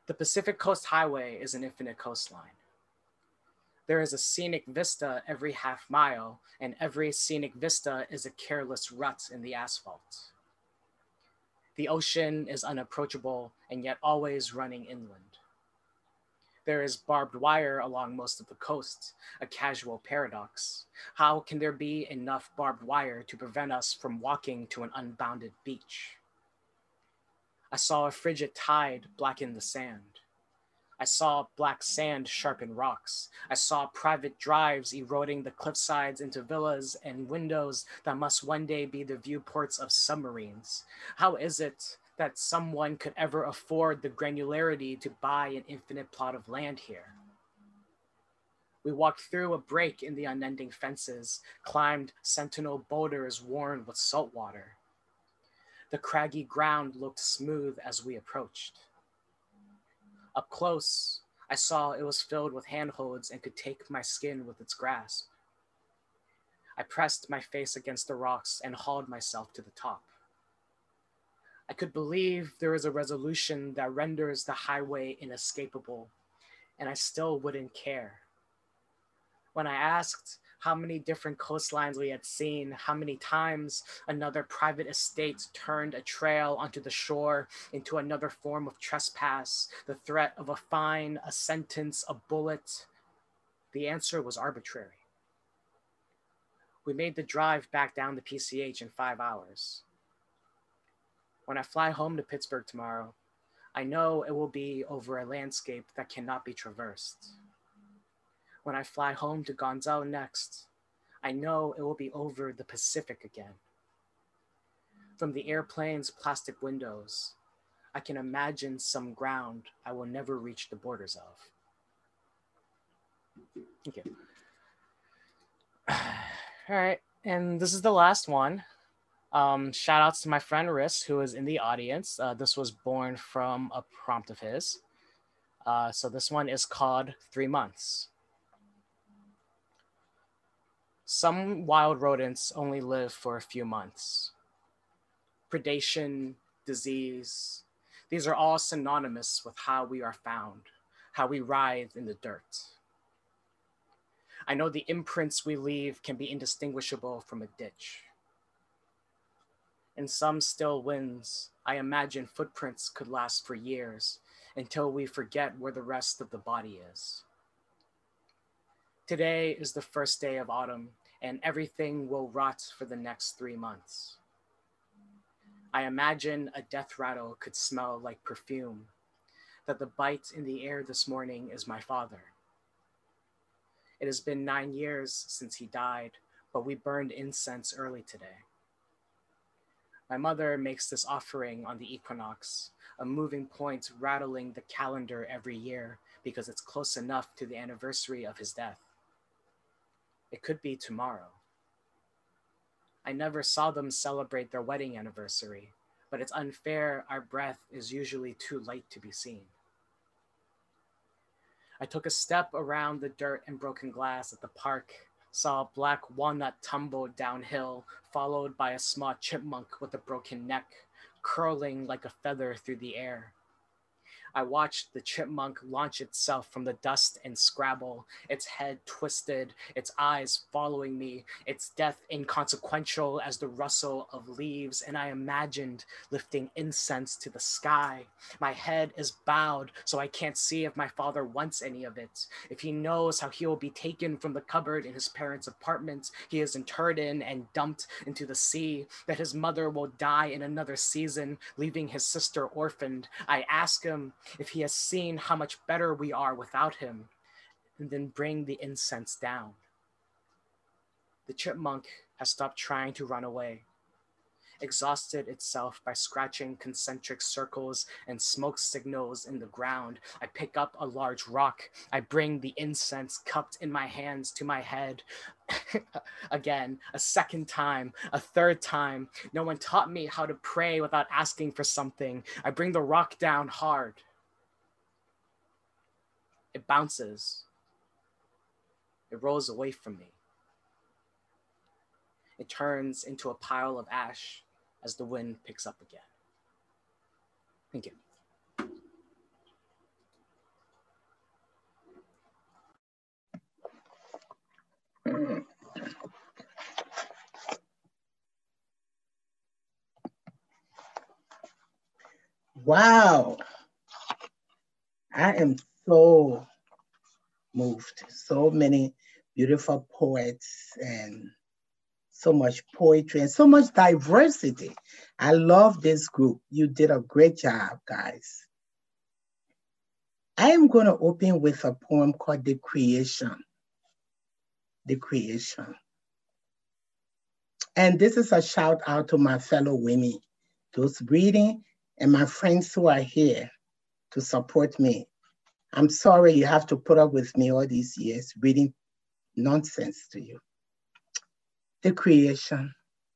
The Pacific Coast Highway is an infinite coastline. There is a scenic vista every half mile, and every scenic vista is a careless rut in the asphalt. The ocean is unapproachable and yet always running inland. There is barbed wire along most of the coast, a casual paradox. How can there be enough barbed wire to prevent us from walking to an unbounded beach? I saw a frigid tide blacken the sand. I saw black sand sharpen rocks. I saw private drives eroding the cliffsides into villas and windows that must one day be the viewports of submarines. How is it that someone could ever afford the granularity to buy an infinite plot of land here? We walked through a break in the unending fences, climbed sentinel boulders worn with salt water. The craggy ground looked smooth as we approached. Up close, I saw it was filled with handholds and could take my skin with its grasp. I pressed my face against the rocks and hauled myself to the top. I could believe there is a resolution that renders the highway inescapable, and I still wouldn't care. When I asked how many different coastlines we had seen, how many times another private estate turned a trail onto the shore into another form of trespass, the threat of a fine, a sentence, a bullet, the answer was arbitrary. We made the drive back down the P C H in five hours. When I fly home to Pittsburgh tomorrow, I know it will be over a landscape that cannot be traversed. When I fly home to Gonzalo next, I know it will be over the Pacific again. From the airplane's plastic windows, I can imagine some ground I will never reach the borders of. Thank you. All right, and this is the last one. Um, shout outs to my friend Riss, who is in the audience. Uh, this was born from a prompt of his. Uh, so this one is called Three Months. Some wild rodents only live for a few months. Predation, disease, these are all synonymous with how we are found, how we writhe in the dirt. I know the imprints we leave can be indistinguishable from a ditch. In some still winds, I imagine footprints could last for years until we forget where the rest of the body is. Today is the first day of autumn, and everything will rot for the next three months. I imagine a death rattle could smell like perfume, that the bite in the air this morning is my father. It has been nine years since he died, but we burned incense early today. My mother makes this offering on the equinox, a moving point rattling the calendar every year because it's close enough to the anniversary of his death. It could be tomorrow. I never saw them celebrate their wedding anniversary, but it's unfair our breath is usually too light to be seen. I took a step around the dirt and broken glass at the park, saw a black walnut tumble downhill, followed by a small chipmunk with a broken neck, curling like a feather through the air. I watched the chipmunk launch itself from the dust and scrabble, its head twisted, its eyes following me, its death inconsequential as the rustle of leaves, and I imagined lifting incense to the sky. My head is bowed, so I can't see if my father wants any of it. If he knows how he will be taken from the cupboard in his parents' apartment he is interred in and dumped into the sea, that his mother will die in another season, leaving his sister orphaned. I ask him if he has seen how much better we are without him, and then bring the incense down. The chipmunk has stopped trying to run away, exhausted itself by scratching concentric circles and smoke signals in the ground. I pick up a large rock. I bring the incense cupped in my hands to my head. Again, a second time, a third time. No one taught me how to pray without asking for something. I bring the rock down hard. It bounces. It rolls away from me. It turns into a pile of ash as the wind picks up again. Thank you. Wow. I am so moved. So many beautiful poets and so much poetry and so much diversity. I love this group. You did a great job, guys. I am going to open with a poem called The Creation. The Creation. And this is a shout out to my fellow women, those reading, and my friends who are here to support me. I'm sorry you have to put up with me all these years reading nonsense to you. The Creation.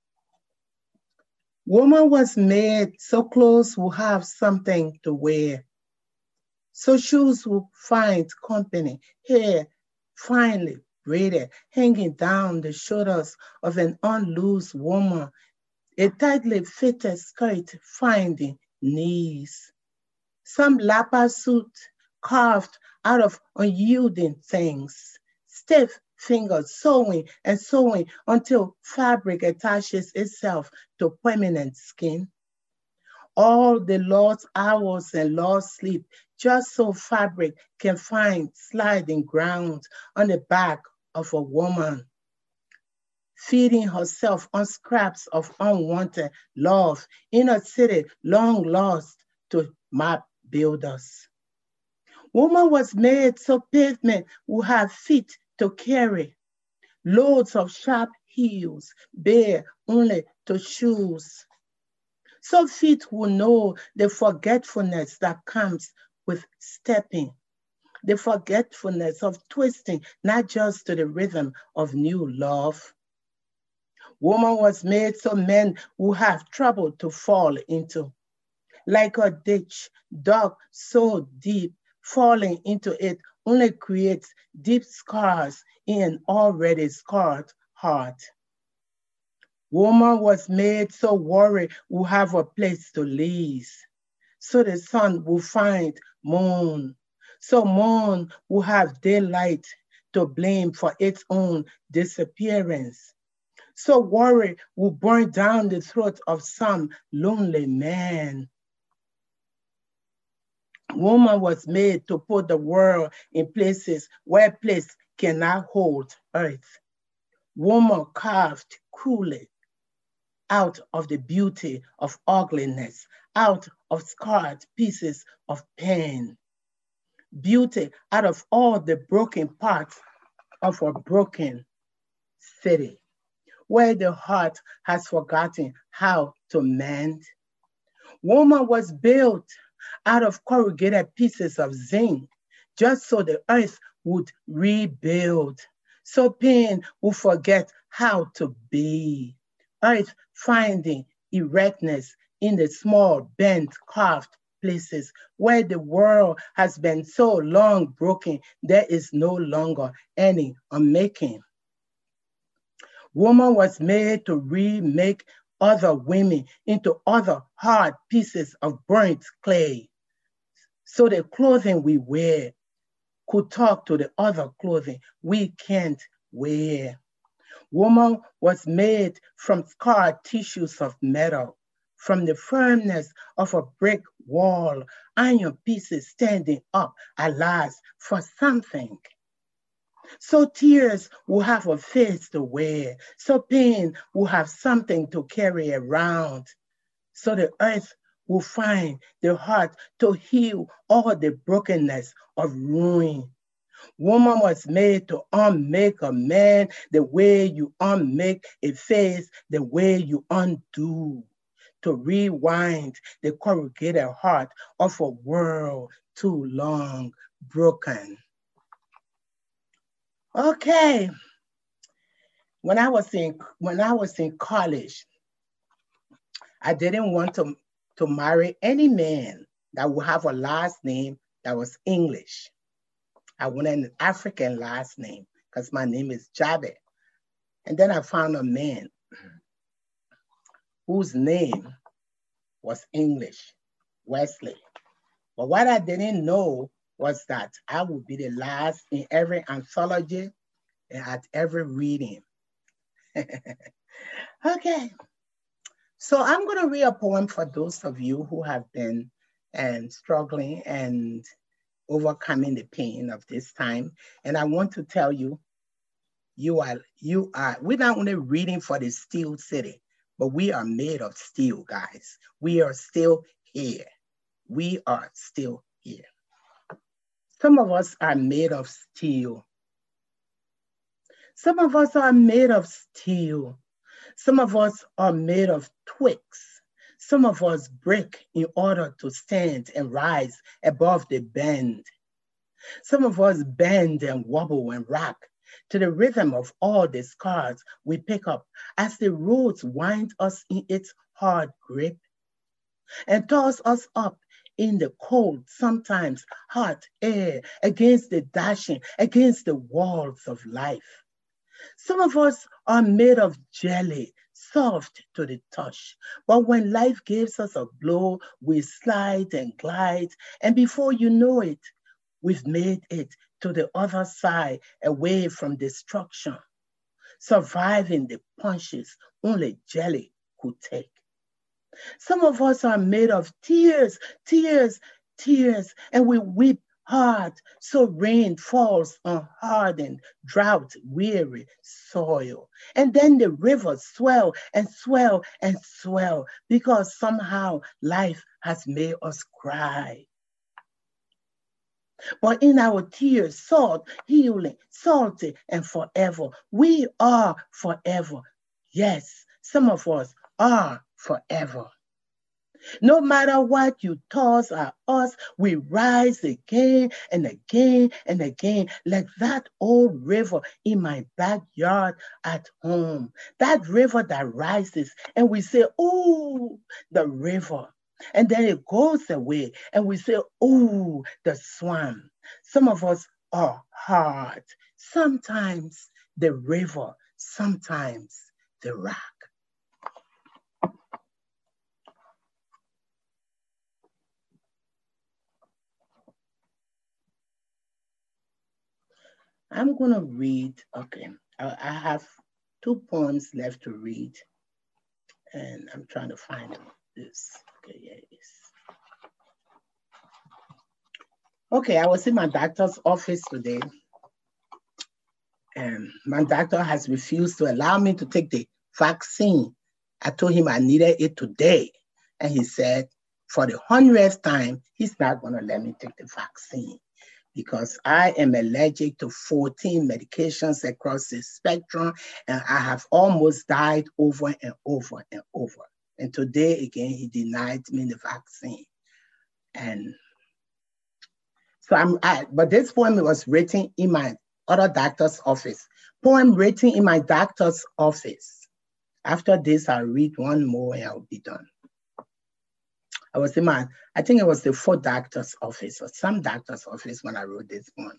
Woman was made so clothes will have something to wear, so shoes will find company, hair finely braided, hanging down the shoulders of an unloosed woman, a tightly fitted skirt finding knees. Some lappa suit carved out of unyielding things, stiff fingers sewing and sewing until fabric attaches itself to permanent skin. All the lost hours and lost sleep, just so fabric can find sliding ground on the back of a woman, feeding herself on scraps of unwanted love in a city long lost to map builders. Woman was made so pavement will have feet to carry, loads of sharp heels, bare only to shoes. So feet will know the forgetfulness that comes with stepping, the forgetfulness of twisting, not just to the rhythm of new love. Woman was made so men will have trouble to fall into, like a ditch dug so deep, falling into it only creates deep scars in an already scarred heart. Woman was made so worry will have a place to lease, so the sun will find moon, so moon will have daylight to blame for its own disappearance. So worry will burn down the throat of some lonely man. Woman was made to put the world in places where place cannot hold earth. Woman carved cruelly out of the beauty of ugliness, out of scarred pieces of pain. Beauty out of all the broken parts of a broken city, where the heart has forgotten how to mend. Woman was built out of corrugated pieces of zinc, just so the earth would rebuild, so pain would forget how to be. Earth finding erectness in the small, bent, carved places where the world has been so long broken, there is no longer any unmaking. Woman was made to remake other women into other hard pieces of burnt clay, so the clothing we wear could talk to the other clothing we can't wear. Woman was made from scarred tissues of metal, from the firmness of a brick wall, iron pieces standing up at last for something. So tears will have a face to wear, so pain will have something to carry around, so the earth will find the heart to heal all the brokenness of ruin. Woman was made to unmake a man the way you unmake a face, the way you undo, to rewind the corrugated heart of a world too long broken. Okay, when I was in when I was in college, I didn't want to, to marry any man that would have a last name that was English. I wanted an African last name because my name is Jabe. And then I found a man whose name was English, Wesley. But what I didn't know was that I would be the last in every anthology and at every reading. Okay, so I'm gonna read a poem for those of you who have been and struggling and overcoming the pain of this time. And I want to tell you, you are, you are, we're not only reading for the steel city, but we are made of steel, guys. We are still here. We are still here. Some of us are made of steel. Some of us are made of steel. Some of us are made of twigs. Some of us break in order to stand and rise above the bend. Some of us bend and wobble and rock to the rhythm of all the scars we pick up as the roads wind us in its hard grip and toss us up in the cold, sometimes hot air against the dashing, against the walls of life. Some of us are made of jelly, soft to the touch. But when life gives us a blow, we slide and glide. And before you know it, we've made it to the other side, away from destruction, surviving the punches only jelly could take. Some of us are made of tears, tears, tears, and we weep hard, so rain falls on hardened, drought-weary soil. And then the rivers swell and swell and swell because somehow life has made us cry. But in our tears, salt, healing, salty, and forever, we are forever. Yes, some of us are forever. No matter what you toss at us, we rise again and again and again, like that old river in my backyard at home. That river that rises and we say, oh, the river. And then it goes away and we say, oh, the swamp. Some of us are hard. Sometimes the river, sometimes the rock. I'm going to read, okay, I, I have two poems left to read, and I'm trying to find this. Okay, here it is. Okay, I was in my doctor's office today, and my doctor has refused to allow me to take the vaccine. I told him I needed it today, and he said for the hundredth time, he's not going to let me take the vaccine, because I am allergic to fourteen medications across the spectrum, and I have almost died over and over and over. And today, again, he denied me the vaccine. And so I'm, I, but this poem was written in my other doctor's office. Poem written in my doctor's office. After this, I'll read one more and I'll be done. I was in my, I think it was the fourth doctor's office or some doctor's office when I wrote this one.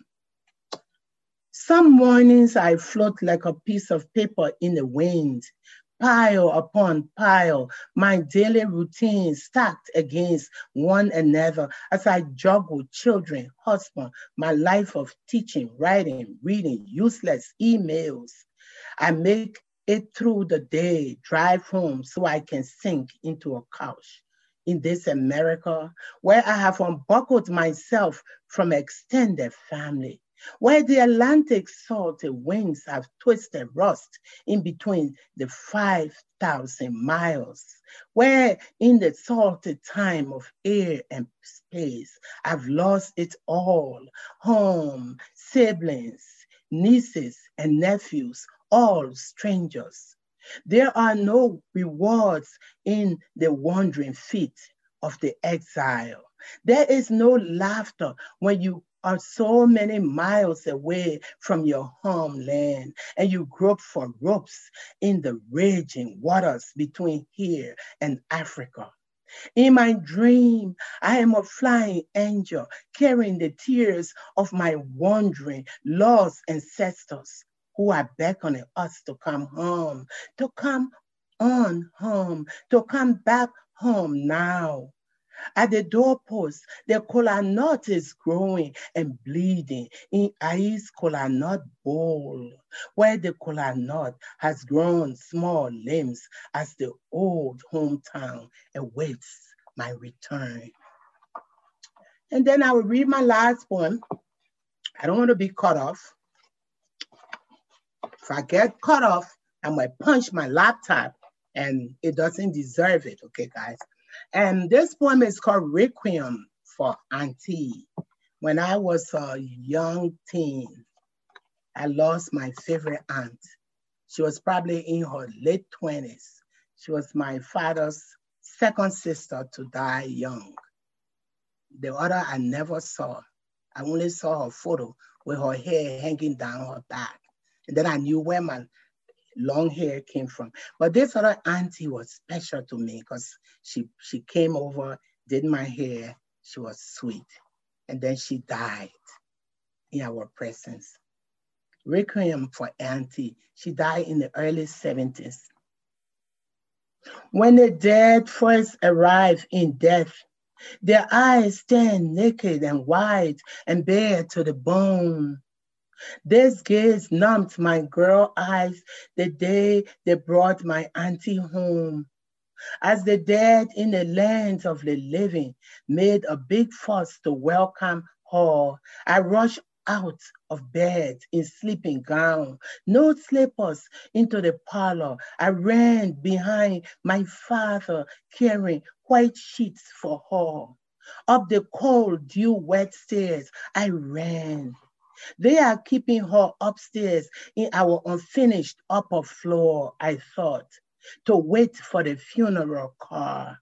Some mornings I float like a piece of paper in the wind, pile upon pile, my daily routine stacked against one another as I juggle children, husband, my life of teaching, writing, reading, useless emails. I make it through the day, drive home so I can sink into a couch in this America where I have unbuckled myself from extended family, where the Atlantic salty winds have twisted rust in between the five thousand miles, where in the salty time of air and space, I've lost it all, home, siblings, nieces and nephews, all strangers. There are no rewards in the wandering feet of the exile. There is no laughter when you are so many miles away from your homeland and you grope for ropes in the raging waters between here and Africa. In my dream, I am a flying angel carrying the tears of my wandering, lost ancestors who are beckoning us to come home, to come on home, to come back home now. At the doorpost, the kola nut is growing and bleeding in Ai's kola nut bowl, where the kola nut has grown small limbs as the old hometown awaits my return. And then I will read my last poem. I don't want to be cut off. If I get cut off, I'm going to punch my laptop, and it doesn't deserve it, okay, guys? And this poem is called Requiem for Auntie. When I was a young teen, I lost my favorite aunt. She was probably in her late twenties. She was my father's second sister to die young. The other I never saw. I only saw her photo with her hair hanging down her back. And then I knew where my long hair came from. But this other auntie was special to me because she, she came over, did my hair. She was sweet. And then she died in our presence. Requiem for Auntie. She died in the early seventies. When the dead first arrive in death, their eyes stand naked and white and bare to the bone. This gaze numbed my girl eyes the day they brought my auntie home. As the dead in the land of the living made a big fuss to welcome her, I rushed out of bed in sleeping gown, no slippers, into the parlor. I ran behind my father carrying white sheets for her. Up the cold, dew-wet stairs, I ran. They are keeping her upstairs in our unfinished upper floor, I thought, to wait for the funeral car.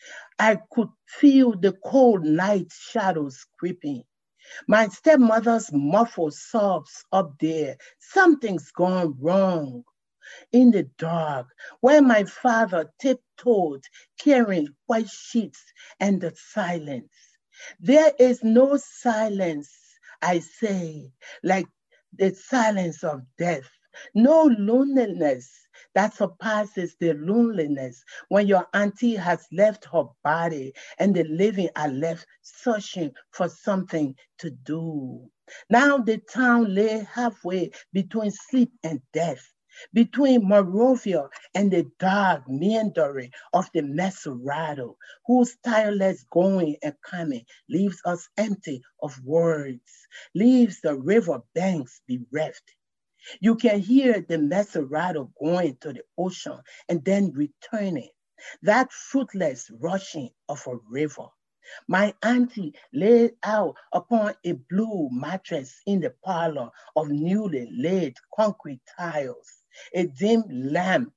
I could feel the cold night shadows creeping. My stepmother's muffled sobs up there. Something's gone wrong. In the dark, where my father tiptoed, carrying white sheets and the silence. There is no silence, I say, like the silence of death. No loneliness that surpasses the loneliness when your auntie has left her body and the living are left searching for something to do. Now the town lay halfway between sleep and death, between Morovia and the dark meandering of the Mesurado, whose tireless going and coming leaves us empty of words, leaves the river banks bereft. You can hear the Mesurado going to the ocean and then returning, that fruitless rushing of a river. My auntie laid out upon a blue mattress in the parlor of newly laid concrete tiles, a dim lamp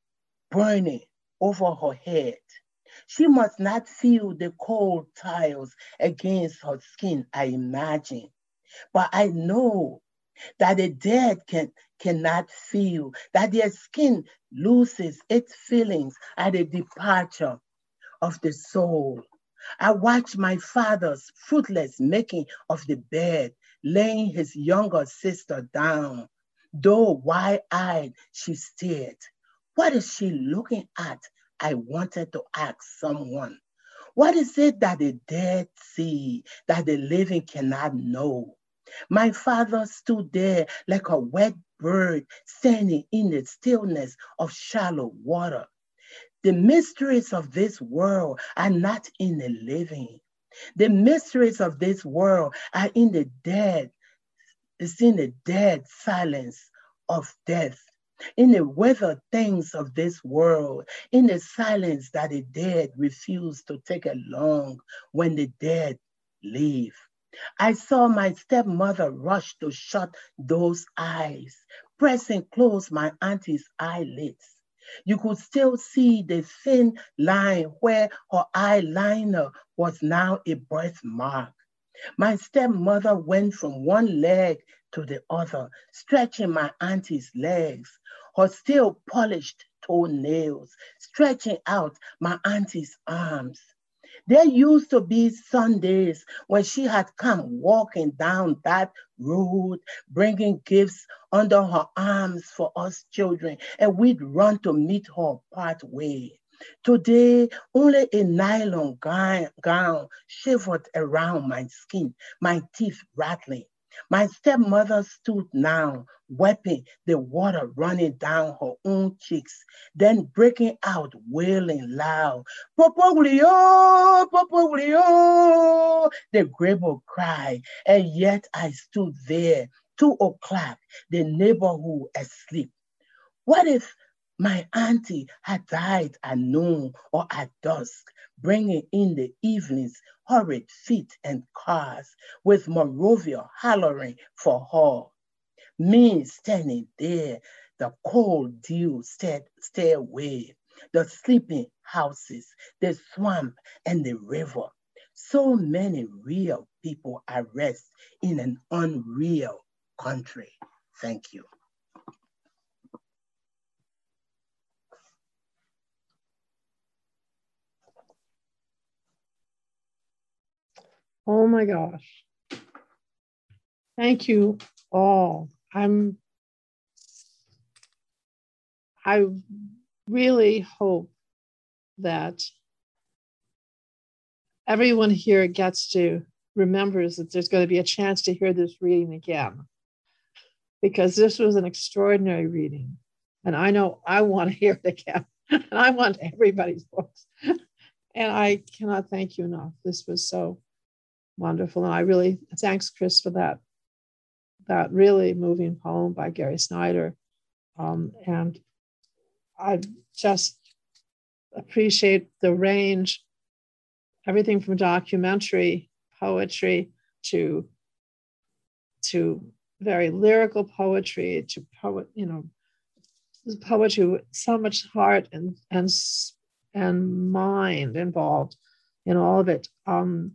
burning over her head. She must not feel the cold tiles against her skin, I imagine. But I know that the dead can, cannot feel, that their skin loses its feelings at the departure of the soul. I watched my father's fruitless making of the bed, laying his younger sister down. Though wide-eyed, she stared. What is she looking at? I wanted to ask someone. What is it that the dead see that the living cannot know? My father stood there like a wet bird standing in the stillness of shallow water. The mysteries of this world are not in the living. The mysteries of this world are in the dead. It's in the dead silence of death, in the weathered things of this world, in the silence that the dead refuse to take along when the dead leave. I saw my stepmother rush to shut those eyes, pressing close my auntie's eyelids. You could still see the thin line where her eyeliner was now a birthmark. My stepmother went from one leg to the other, stretching my auntie's legs, her still polished toenails, stretching out my auntie's arms. There used to be Sundays when she had come walking down that road, bringing gifts under her arms for us children, and we'd run to meet her part way. Today, only a nylon gown, gown shivered around my skin, my teeth rattling. My stepmother stood now, wiping the water running down her own cheeks, then breaking out, wailing loud, Popoglio, Popoglio. before the grable cried, and yet I stood there, two o'clock, the neighborhood asleep. What if my auntie had died at noon or at dusk, bringing in the evening's hurried feet and cars, with Morovia hollering for her? Me standing there, the cold dew stairway, the sleeping houses, the swamp and the river. So many real people at rest in an unreal country. Thank you. Oh my gosh. Thank you all. I'm, I really hope that everyone here gets to, remembers that there's going to be a chance to hear this reading again, because this was an extraordinary reading. And I know I want to hear it again, and I want everybody's books. And I cannot thank you enough. This was so wonderful. And I really, thanks Chris for that, that really moving poem by Gary Snyder. Um, and I just appreciate the range, everything from documentary poetry to, to very lyrical poetry, to poet, you know, poetry with so much heart and, and, and mind involved in all of it. Um,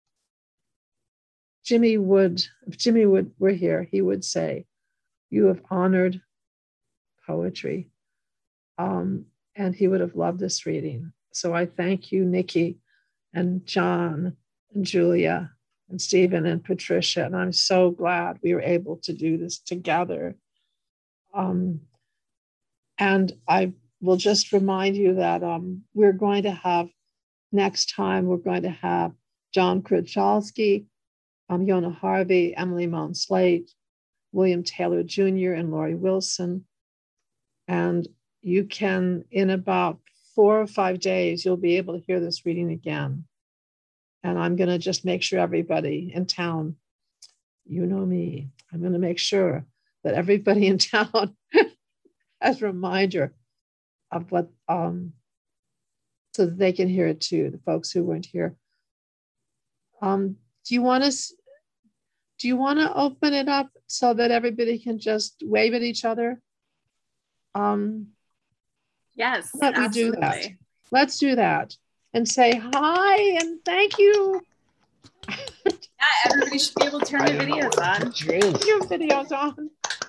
Jimmy Wood, if Jimmy Wood were here, he would say, you have honored poetry. Um, and he would have loved this reading. So I thank you, Nikki and John and Julia and Stephen and Patricia. And I'm so glad we were able to do this together. Um, and I will just remind you that um, we're going to have, next time, we're going to have John Kruchalski, um, Yona Harvey, Emily Moan Slate, William Taylor Junior, and Lori Wilson. And you can, in about four or five days, you'll be able to hear this reading again. And I'm going to just make sure everybody in town, you know me, I'm going to make sure that everybody in town has a reminder of what, um, so that they can hear it too, the folks who weren't here. Um, do you want us, do you want to open it up so that everybody can just wave at each other? Um, yes, let me absolutely. do that. Let's do that and say hi and thank you. Yeah, everybody should be able to turn their videos on. Your videos on.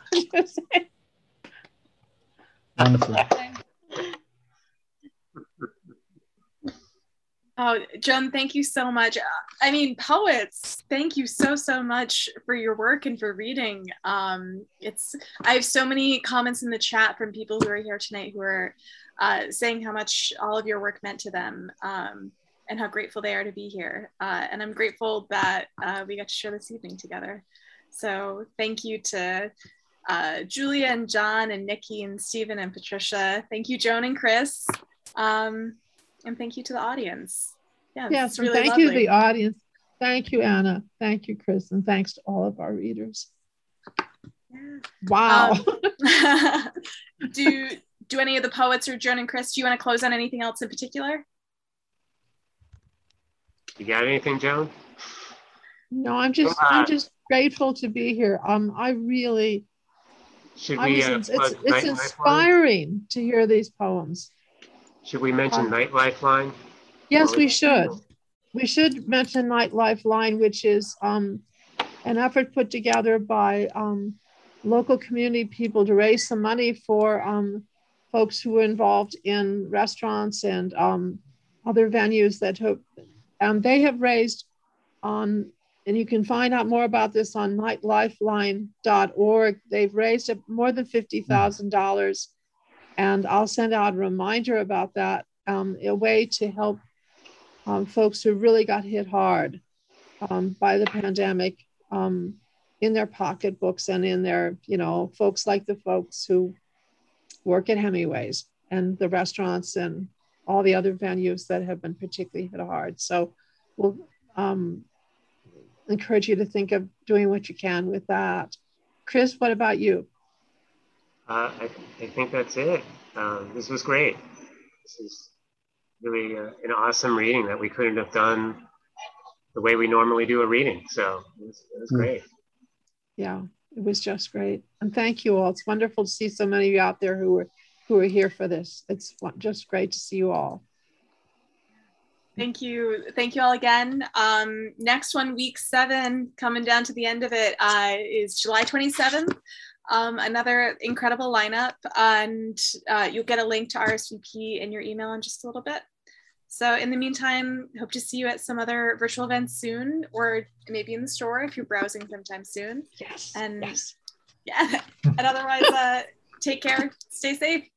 Wonderful. Oh, Joan, thank you so much. I mean, poets, thank you so, so much for your work and for reading. Um, it's, I have so many comments in the chat from people who are here tonight who are uh, saying how much all of your work meant to them um, and how grateful they are to be here. Uh, and I'm grateful that uh, we got to share this evening together. So thank you to uh, Julia and John and Nikki and Stephen and Patricia. Thank you, Joan and Chris. Um, And thank you to the audience. Yeah, yes, really thank lovely. you to the audience. Thank you, Anna. Thank you, Chris. And thanks to all of our readers. Yeah. Wow. Um, do, do any of the poets or Joan and Chris, do you want to close on anything else in particular? You got anything, Joan? No, I'm just, uh, I'm just grateful to be here. Um, I really, should I we, was, uh, it's, it's, it's inspiring to hear these poems. Should we mention um, Night Lifeline? Yes, we should. We should mention Night Lifeline, which is um, an effort put together by um, local community people to raise some money for um, folks who were involved in restaurants and um, other venues that hope. Um, they have raised on, and you can find out more about this on night lifeline dot org. They've raised more than fifty thousand dollars. And I'll send out a reminder about that, um, a way to help um, folks who really got hit hard um, by the pandemic um, in their pocketbooks and in their, you know, folks like the folks who work at Hemingway's and the restaurants and all the other venues that have been particularly hit hard. So we'll, um, encourage you to think of doing what you can with that. Chris, what about you? Uh, I, I think that's it. Um, this was great. This is really uh, an awesome reading that we couldn't have done the way we normally do a reading. So it was, it was great. Yeah, it was just great. And thank you all. It's wonderful to see so many of you out there who are who are here for this. It's just great to see you all. Thank you. Thank you all again. Um, next one, week seven, coming down to the end of it, uh, is July twenty-seventh. Um, another incredible lineup, and uh, you'll get a link to R S V P in your email in just a little bit. So in the meantime, hope to see you at some other virtual events soon, or maybe in the store if you're browsing sometime soon. Yes. And yes. yeah, and otherwise, uh, take care, stay safe.